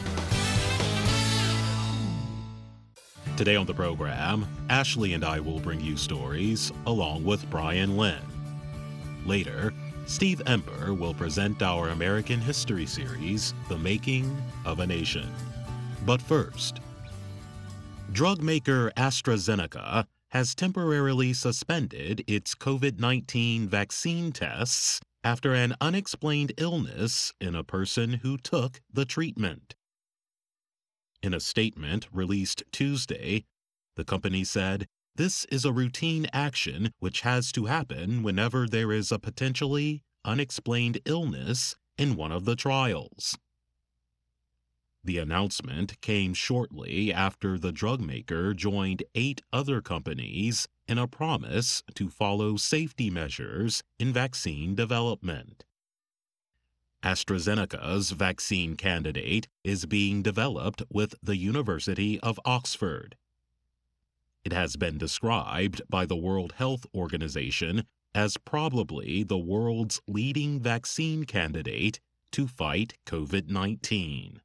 Today on the program, Ashley and I will bring you stories along with Brian Lynn. Later, Steve Ember will present our American history series, The Making of a Nation. But first, drug maker AstraZeneca has temporarily suspended its COVID-19 vaccine tests after an unexplained illness in a person who took the treatment. In a statement released Tuesday, the company said, "This is a routine action which has to happen whenever there is a potentially unexplained illness in one of the trials." The announcement came shortly after the drug maker joined 8 other companies in a promise to follow safety measures in vaccine development. AstraZeneca's vaccine candidate is being developed with the University of Oxford. It has been described by the World Health Organization as probably the world's leading vaccine candidate to fight COVID-19.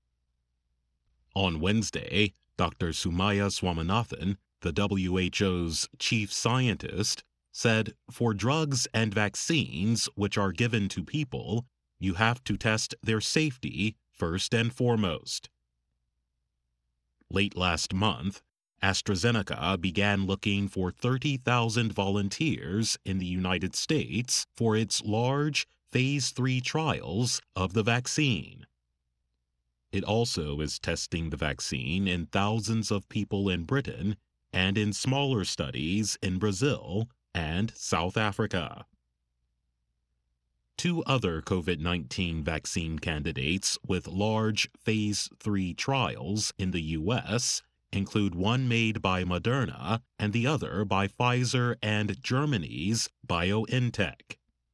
On Wednesday, Dr. Sumaya Swaminathan, the WHO's chief scientist, said, "For drugs and vaccines which are given to people, you have to test their safety first and foremost." Late last month, AstraZeneca began looking for 30,000 volunteers in the United States for its large Phase 3 trials of the vaccine. It also is testing the vaccine in thousands of people in Britain and in smaller studies in Brazil and South Africa. 2 other COVID-19 vaccine candidates with large Phase 3 trials in the U.S. include one made by Moderna and the other by Pfizer and Germany's BioNTech.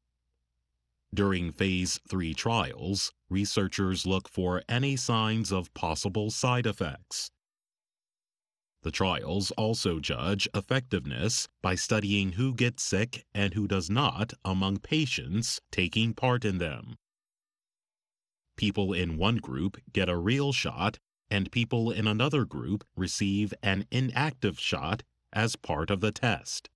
During Phase 3 trials, researchers look for any signs of possible side effects. The trials also judge effectiveness by studying who gets sick and who does not among patients taking part in them. People in one group get a real shot, and people in another group receive an inactive shot as part of the test.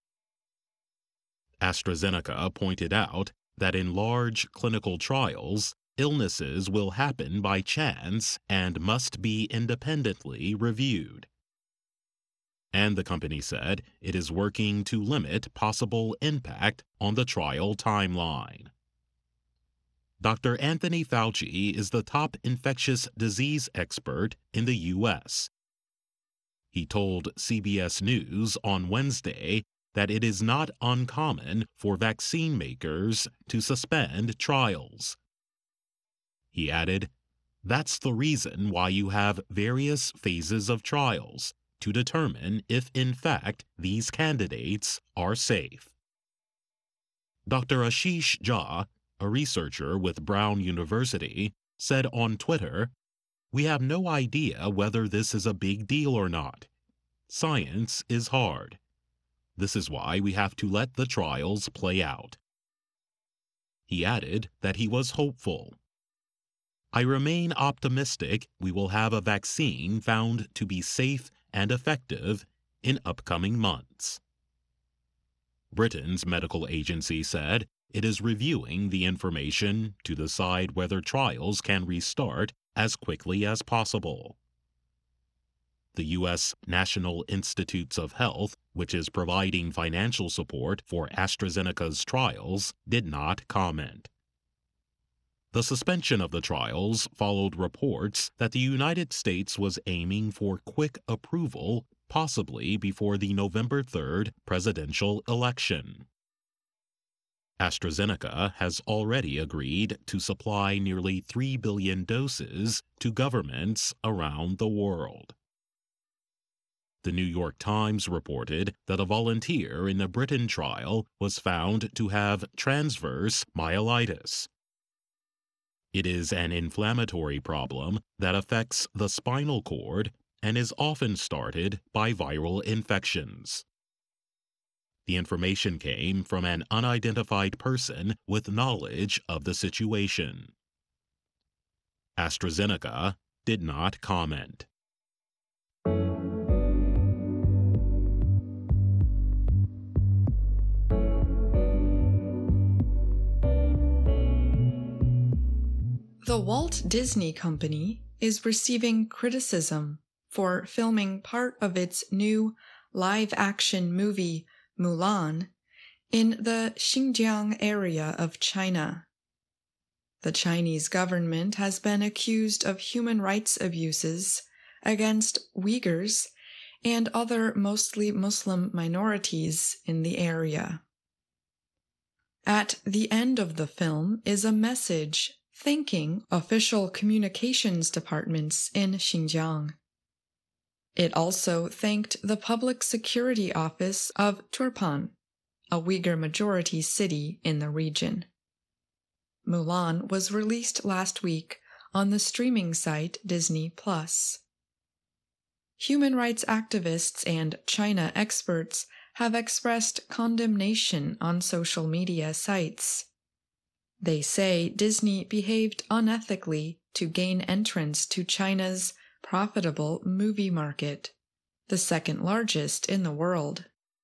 AstraZeneca pointed out that in large clinical trials, illnesses will happen by chance and must be independently reviewed. And the company said it is working to limit possible impact on the trial timeline. Dr. Anthony Fauci is the top infectious disease expert in the U.S. He told CBS News on Wednesday that it is not uncommon for vaccine makers to suspend trials. He added, "That's the reason why you have various phases of trials, to determine if in fact these candidates are safe." Dr. Ashish Jha, a researcher with Brown University, said on Twitter, "We have no idea whether this is a big deal or not. Science is hard. This is why we have to let the trials play out." He added that he was hopeful. "I remain optimistic we will have a vaccine found to be safe and effective in upcoming months." Britain's medical agency said it is reviewing the information to decide whether trials can restart as quickly as possible. The U.S. National Institutes of Health, which is providing financial support for AstraZeneca's trials, did not comment. The suspension of the trials followed reports that the United States was aiming for quick approval, possibly before the November 3rd presidential election. AstraZeneca has already agreed to supply nearly 3 billion doses to governments around the world. The New York Times reported that a volunteer in the Britain trial was found to have transverse myelitis. It is an inflammatory problem that affects the spinal cord and is often started by viral infections. The information came from an unidentified person with knowledge of the situation. AstraZeneca did not comment. The Walt Disney Company is receiving criticism for filming part of its new live-action movie Mulan in the Xinjiang area of China. The Chinese government has been accused of human rights abuses against Uyghurs and other mostly Muslim minorities in the area. At the end of the film is a message thanking official communications departments in Xinjiang. It also thanked the Public Security Office of Turpan, a Uyghur majority city in the region. Mulan was released last week on the streaming site Disney+. Human rights activists and China experts have expressed condemnation on social media sites. They say Disney behaved unethically to gain entrance to China's profitable movie market, the second largest in the world.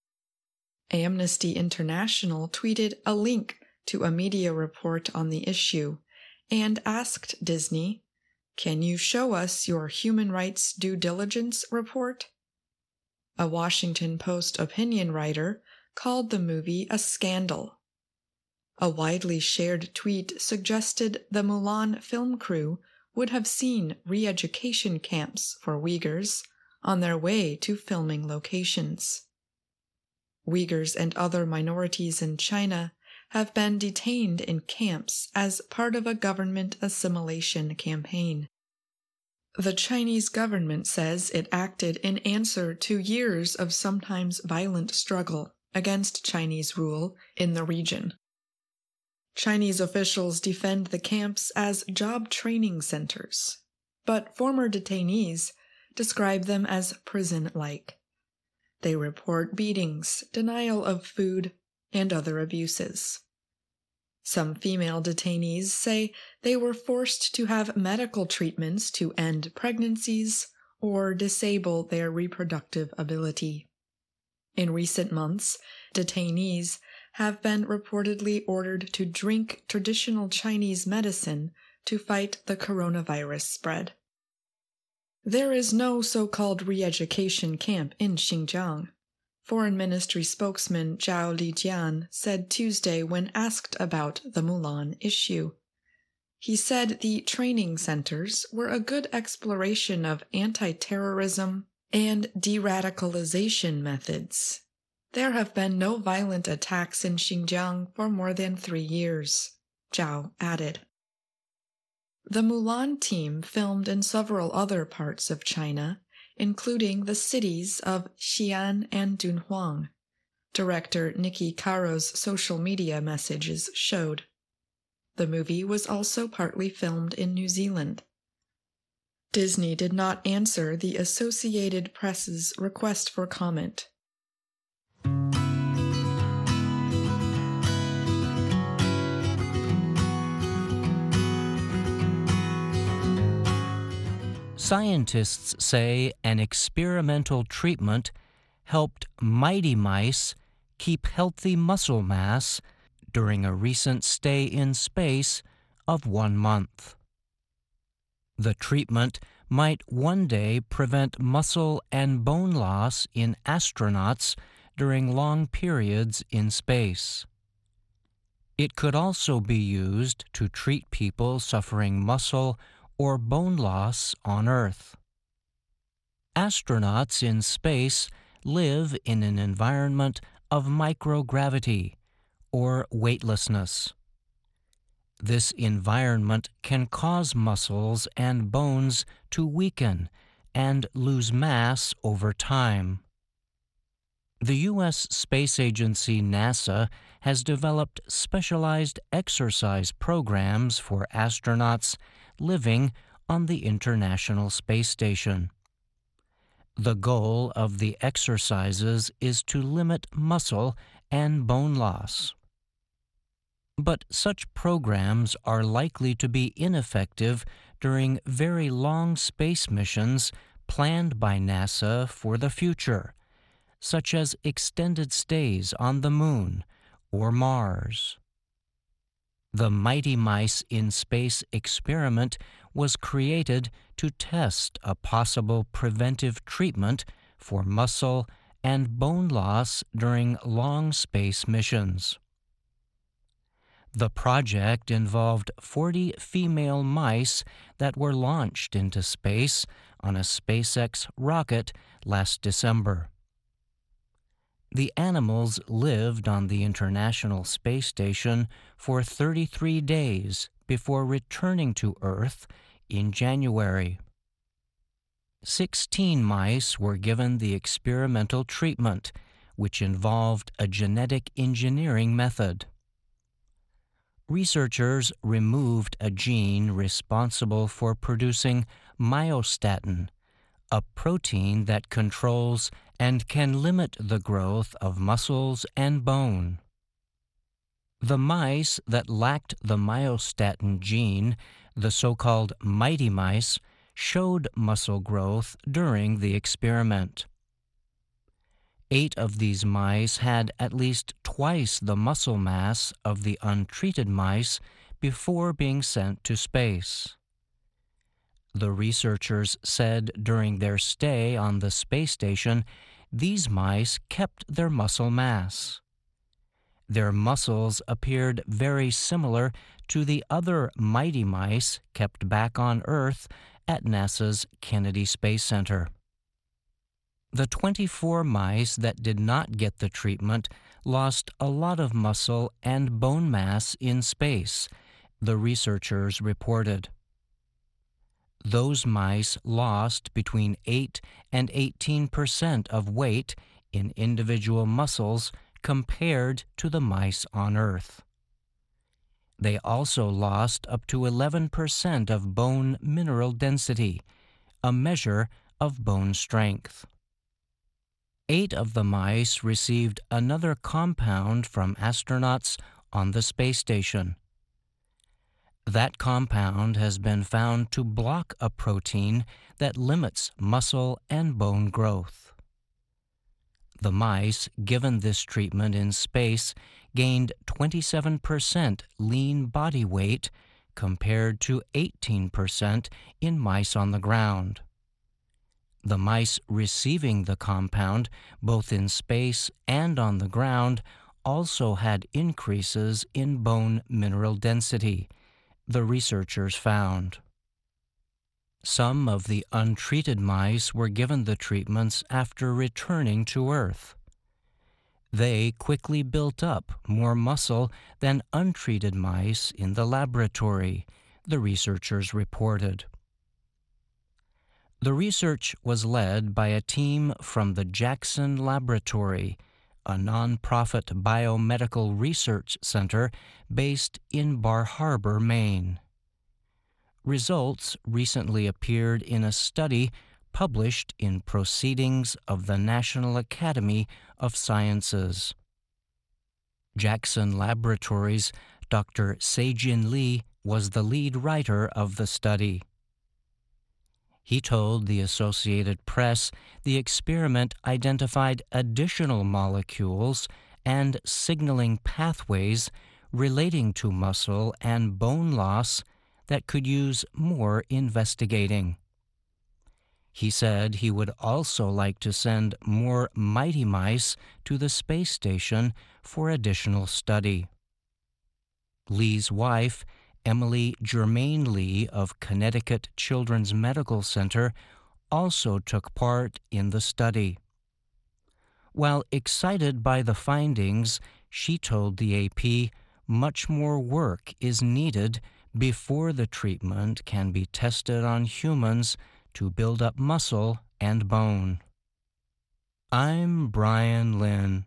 Amnesty International tweeted a link to a media report on the issue and asked Disney, "Can you show us your human rights due diligence report?" A Washington Post opinion writer called the movie a scandal. A widely shared tweet suggested the Mulan film crew would have seen re-education camps for Uyghurs on their way to filming locations. Uyghurs and other minorities in China have been detained in camps as part of a government assimilation campaign. The Chinese government says it acted in answer to years of sometimes violent struggle against Chinese rule in the region. Chinese officials defend the camps as job training centers, but former detainees describe them as prison-like. They report beatings, denial of food, and other abuses. Some female detainees say they were forced to have medical treatments to end pregnancies or disable their reproductive ability. In recent months, detainees have been reportedly ordered to drink traditional Chinese medicine to fight the coronavirus spread. There is no so-called re-education camp in Xinjiang, Foreign Ministry spokesman Zhao Lijian said Tuesday when asked about the Mulan issue. He said the training centers were a good exploration of anti-terrorism and de-radicalization methods. There have been no violent attacks in Xinjiang for more than 3 years, Zhao added. The Mulan team filmed in several other parts of China, including the cities of Xi'an and Dunhuang, director Nikki Caro's social media messages showed. The movie was also partly filmed in New Zealand. Disney did not answer the Associated Press's request for comment. Scientists say an experimental treatment helped mighty mice keep healthy muscle mass during a recent stay in space of 1 month. The treatment might one day prevent muscle and bone loss in astronauts during long periods in space. It could also be used to treat people suffering muscle or bone loss on Earth. Astronauts in space live in an environment of microgravity, or weightlessness. This environment can cause muscles and bones to weaken and lose mass over time. The U.S. Space Agency NASA has developed specialized exercise programs for astronauts living on the International Space Station. The goal of the exercises is to limit muscle and bone loss. But such programs are likely to be ineffective during very long space missions planned by NASA for the future, such as extended stays on the Moon or Mars. The Mighty Mice in Space experiment was created to test a possible preventive treatment for muscle and bone loss during long space missions. The project involved 40 female mice that were launched into space on a SpaceX rocket last December. The animals lived on the International Space Station for 33 days before returning to Earth in January. 16 mice were given the experimental treatment, which involved a genetic engineering method. Researchers removed a gene responsible for producing myostatin, a protein that controls and can limit the growth of muscles and bone. The mice that lacked the myostatin gene, the so-called mighty mice, showed muscle growth during the experiment. 8 of these mice had at least twice the muscle mass of the untreated mice before being sent to space. The researchers said during their stay on the space station, these mice kept their muscle mass. Their muscles appeared very similar to the other mighty mice kept back on Earth at NASA's Kennedy Space Center. The 24 mice that did not get the treatment lost a lot of muscle and bone mass in space, the researchers reported. Those mice lost between 8 and 18% of weight in individual muscles compared to the mice on Earth. They also lost up to 11% of bone mineral density, a measure of bone strength. 8 of the mice received another compound from astronauts on the space station. That compound has been found to block a protein that limits muscle and bone growth. The mice given this treatment in space gained 27% lean body weight compared to 18% in mice on the ground. The mice receiving the compound, both in space and on the ground, also had increases in bone mineral density, the researchers found. Some of the untreated mice were given the treatments after returning to Earth. They quickly built up more muscle than untreated mice in the laboratory, the researchers reported. The research was led by a team from the Jackson Laboratory, a non-profit biomedical research center based in Bar Harbor, Maine. Results recently appeared in a study published in Proceedings of the National Academy of Sciences. Jackson Laboratories' Dr. Se-Jin Lee was the lead writer of the study. He told the Associated Press the experiment identified additional molecules and signaling pathways relating to muscle and bone loss that could use more investigating. He said he would also like to send more mighty mice to the space station for additional study. Lee's wife, Emily Germain Lee of Connecticut Children's Medical Center, also took part in the study. While excited by the findings, She told the AP much more work is needed before the treatment can be tested on humans to build up muscle and bone. I'm Brian Lynn.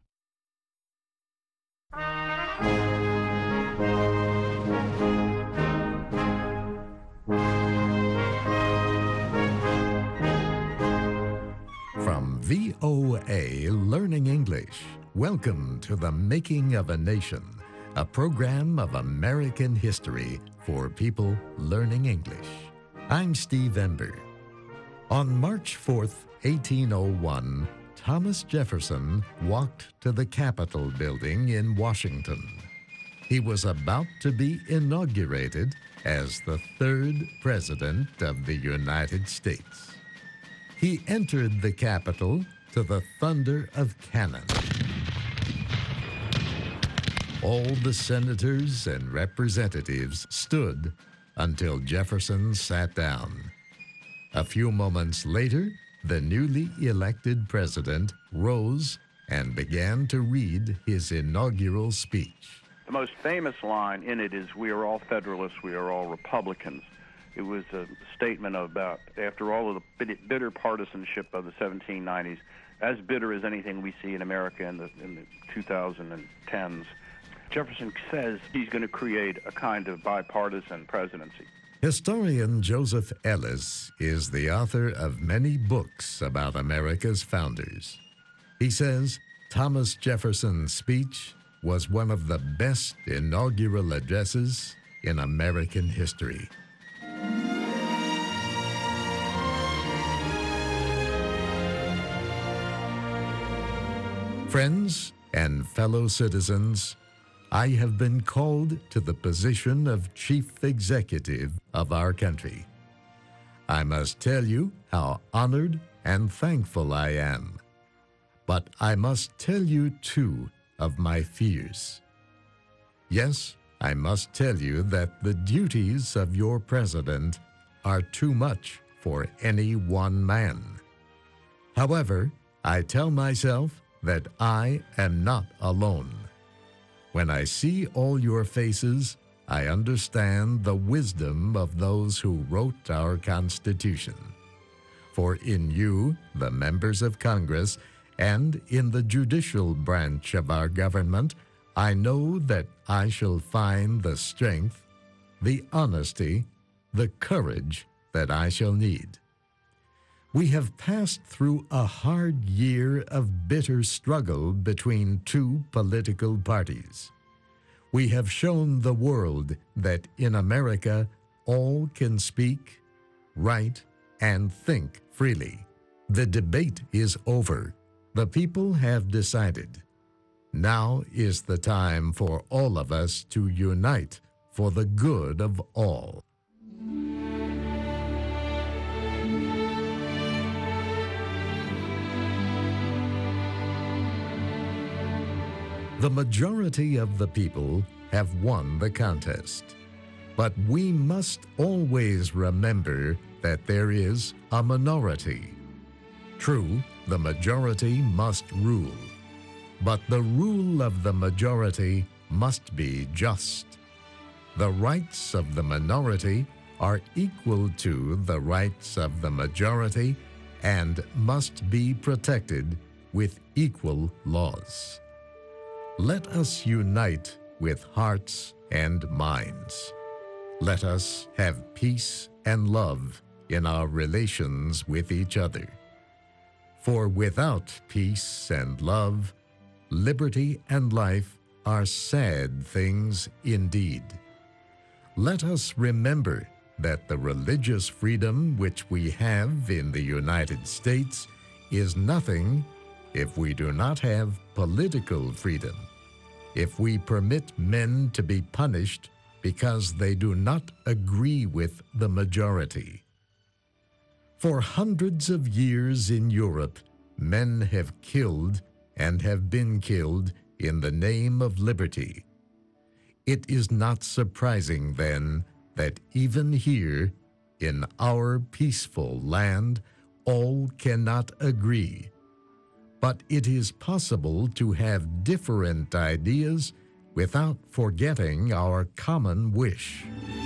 From VOA Learning English, welcome to The Making of a Nation, a program of American history for people learning English. I'm Steve Ember. On March 4th, 1801, Thomas Jefferson walked to the Capitol building in Washington. He was about to be inaugurated as the third President of the United States. He entered the Capitol to the thunder of cannon. All the senators and representatives stood until Jefferson sat down. A few moments later, the newly elected president rose and began to read his inaugural speech. The most famous line in it is, "We are all Federalists, we are all Republicans." It was a statement about, after all of the bitter partisanship of the 1790s, as bitter as anything we see in America in the 2010s, Jefferson says he's going to create a kind of bipartisan presidency. Historian Joseph Ellis is the author of many books about America's founders. He says Thomas Jefferson's speech was one of the best inaugural addresses in American history. Friends and fellow citizens, I have been called to the position of chief executive of our country. I must tell you how honored and thankful I am. But I must tell you, too, of my fears. Yes, I must tell you that the duties of your president are too much for any one man. However, I tell myself that I am not alone. When I see all your faces, I understand the wisdom of those who wrote our Constitution. For in you, the members of Congress, and in the judicial branch of our government, I know that I shall find the strength, the honesty, the courage that I shall need. We have passed through a hard year of bitter struggle between two political parties. We have shown the world that in America, all can speak, write, and think freely. The debate is over. The people have decided. Now is the time for all of us to unite for the good of all. The majority of the people have won the contest. But we must always remember that there is a minority. True, the majority must rule. But the rule of the majority must be just. The rights of the minority are equal to the rights of the majority and must be protected with equal laws. Let us unite with hearts and minds. Let us have peace and love in our relations with each other. For without peace and love, liberty and life are sad things indeed. Let us remember that the religious freedom which we have in the United States is nothing if we do not have political freedom, if we permit men to be punished because they do not agree with the majority. For hundreds of years in Europe, men have killed and have been killed in the name of liberty. It is not surprising, then, that even here, in our peaceful land, all cannot agree. but it is possible to have different ideas without forgetting our common wish.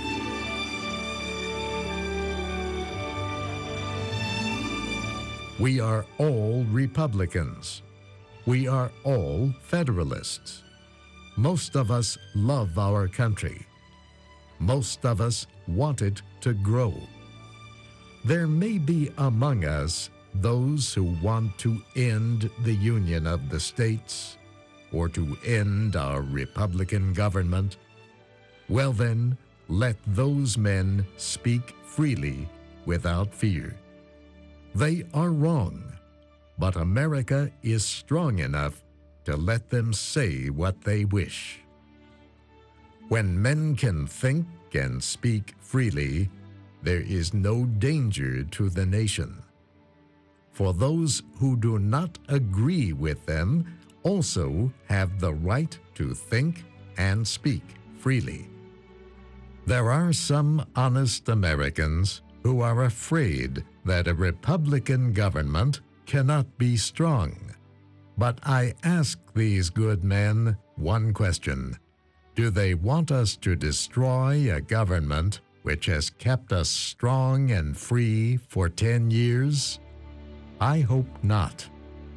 We are all Republicans. We are all Federalists. Most of us love our country. Most of us want it to grow. There may be among us those who want to end the Union of the States or to end our Republican government. Well then, let those men speak freely without fear. They are wrong, but America is strong enough to let them say what they wish. When men can think and speak freely, there is no danger to the nation. For those who do not agree with them also have the right to think and speak freely. There are some honest Americans who are afraid that a Republican government cannot be strong. But I ask these good men one question. Do they want us to destroy a government which has kept us strong and free for 10 years? I hope not.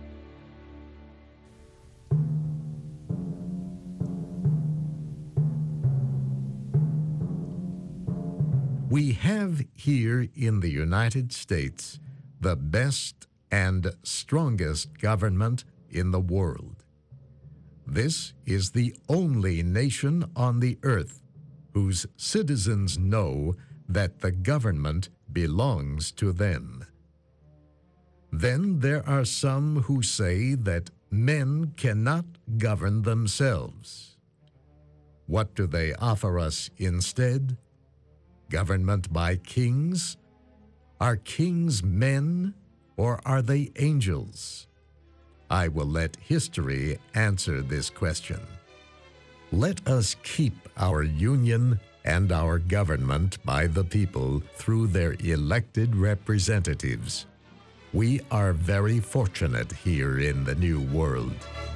We have here in the United States the best and strongest government in the world. This is the only nation on the earth whose citizens know that the government belongs to them. Then there are some who say that men cannot govern themselves. What do they offer us instead? Government by kings? Are kings men, or are they angels? I will let history answer this question. Let us keep our union and our government by the people through their elected representatives. We are very fortunate here in the New World.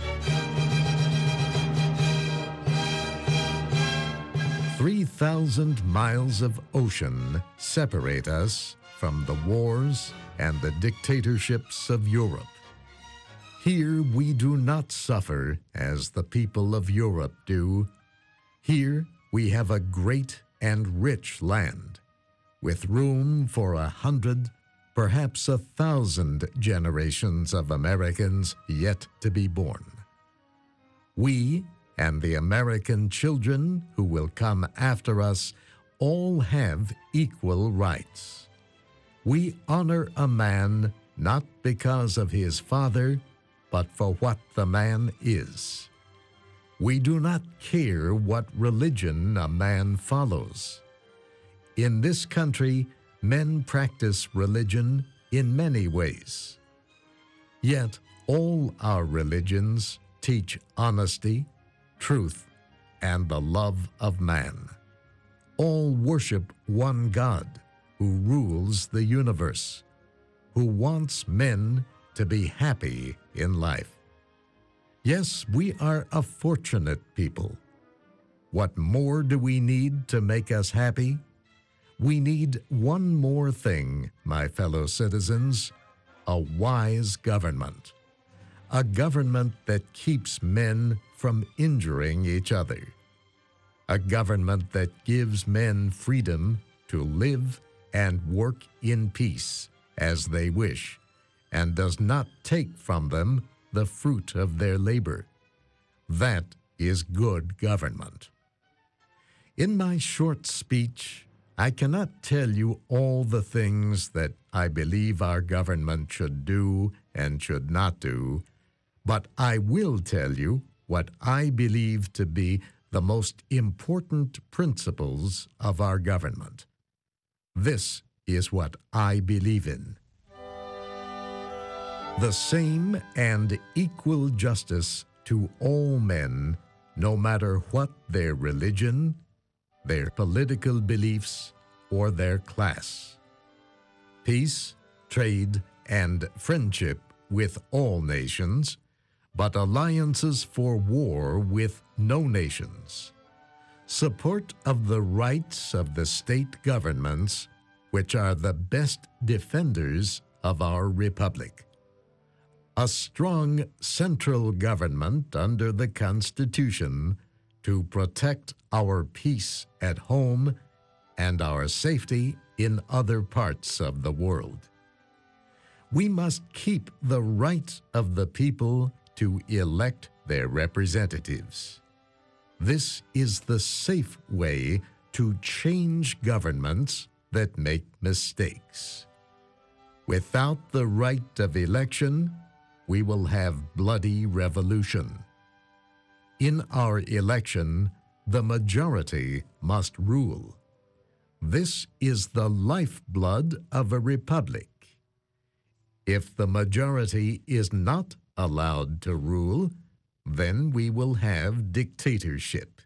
"3,000 miles of ocean separate us from the wars and the dictatorships of Europe. Here we do not suffer as the people of Europe do. Here we have a great and rich land, with room for 100, perhaps 1,000 generations of Americans yet to be born. We and the American children who will come after us all have equal rights. We honor a man not because of his father, but for what the man is. We do not care what religion a man follows. In this country, men practice religion in many ways. Yet all our religions teach honesty, truth, and the love of man. All worship one God who rules the universe, who wants men to be happy in life. Yes, we are a fortunate people. What more do we need to make us happy? We need one more thing, my fellow citizens, a wise government. A government that keeps men from injuring each other. A government that gives men freedom to live and work in peace as they wish, and does not take from them the fruit of their labor. That is good government. In my short speech, I cannot tell you all the things that I believe our government should do and should not do, but I will tell you what I believe to be the most important principles of our government. This is what I believe in. The same and equal justice to all men, no matter what their religion, their political beliefs, or their class. Peace, trade, and friendship with all nations, but alliances for war with no nations. Support of the rights of the state governments, which are the best defenders of our republic. A strong central government under the Constitution to protect our peace at home and our safety in other parts of the world. We must keep the right of the people to elect their representatives. This is the safe way to change governments that make mistakes. Without the right of election, we will have bloody revolution. In our election, the majority must rule. This is the lifeblood of a republic. If the majority is not allowed to rule, then we will have dictatorship.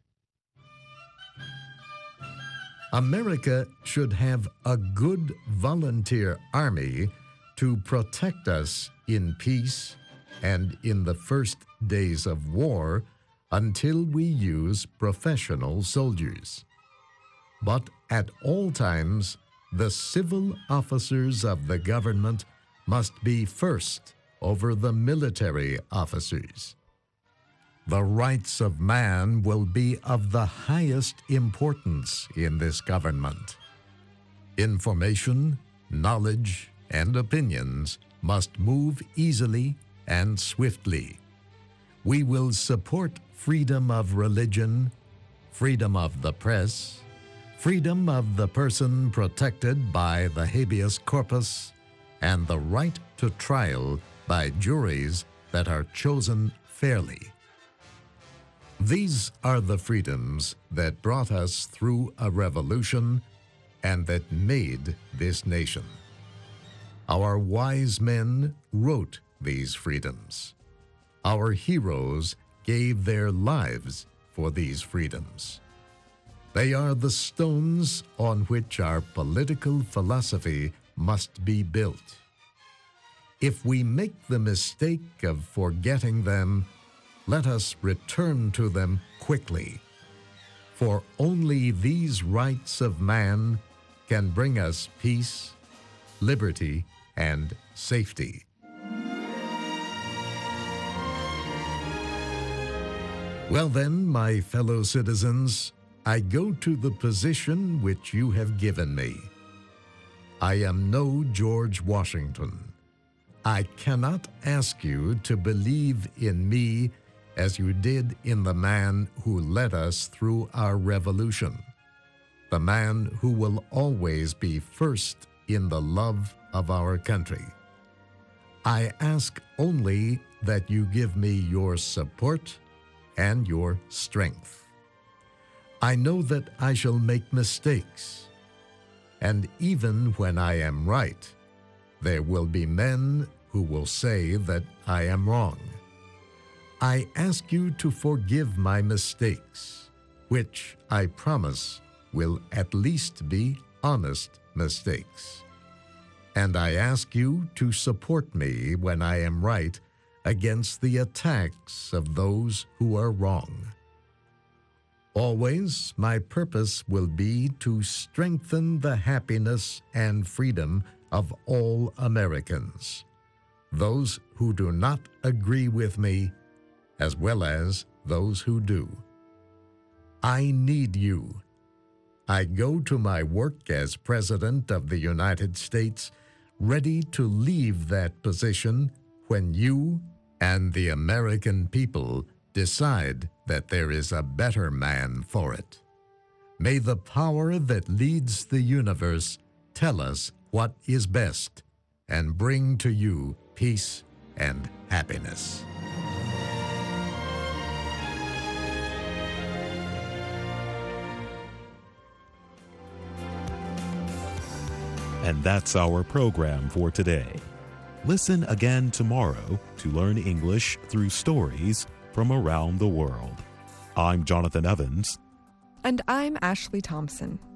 America should have a good volunteer army to protect us in peace and in the first days of war until we use professional soldiers. But at all times, the civil officers of the government must be first over the military officers. The rights of man will be of the highest importance in this government. Information, knowledge, and opinions must move easily and swiftly. We will support freedom of religion, freedom of the press, freedom of the person protected by the habeas corpus, and the right to trial by juries that are chosen fairly. These are the freedoms that brought us through a revolution and that made this nation. Our wise men wrote these freedoms. Our heroes gave their lives for these freedoms. They are the stones on which our political philosophy must be built. If we make the mistake of forgetting them, let us return to them quickly. For only these rights of man can bring us peace, liberty, and safety. Well then, my fellow citizens, I go to the position which you have given me. I am no George Washington. I cannot ask you to believe in me as you did in the man who led us through our revolution, the man who will always be first in the love of our country. I ask only that you give me your support and your strength. I know that I shall make mistakes, and even when I am right, there will be men who will say that I am wrong. I ask you to forgive my mistakes, which I promise will at least be honest mistakes. And I ask you to support me when I am right against the attacks of those who are wrong. Always my purpose will be to strengthen the happiness and freedom of all Americans, those who do not agree with me, as well as those who do. I need you. I go to my work as President of the United States ready to leave that position when you and the American people decide that there is a better man for it. May the power that leads the universe tell us what is best and bring to you peace and happiness. And that's our program for today. Listen again tomorrow to learn English through stories from around the world. I'm Jonathan Evans. And I'm Ashley Thompson.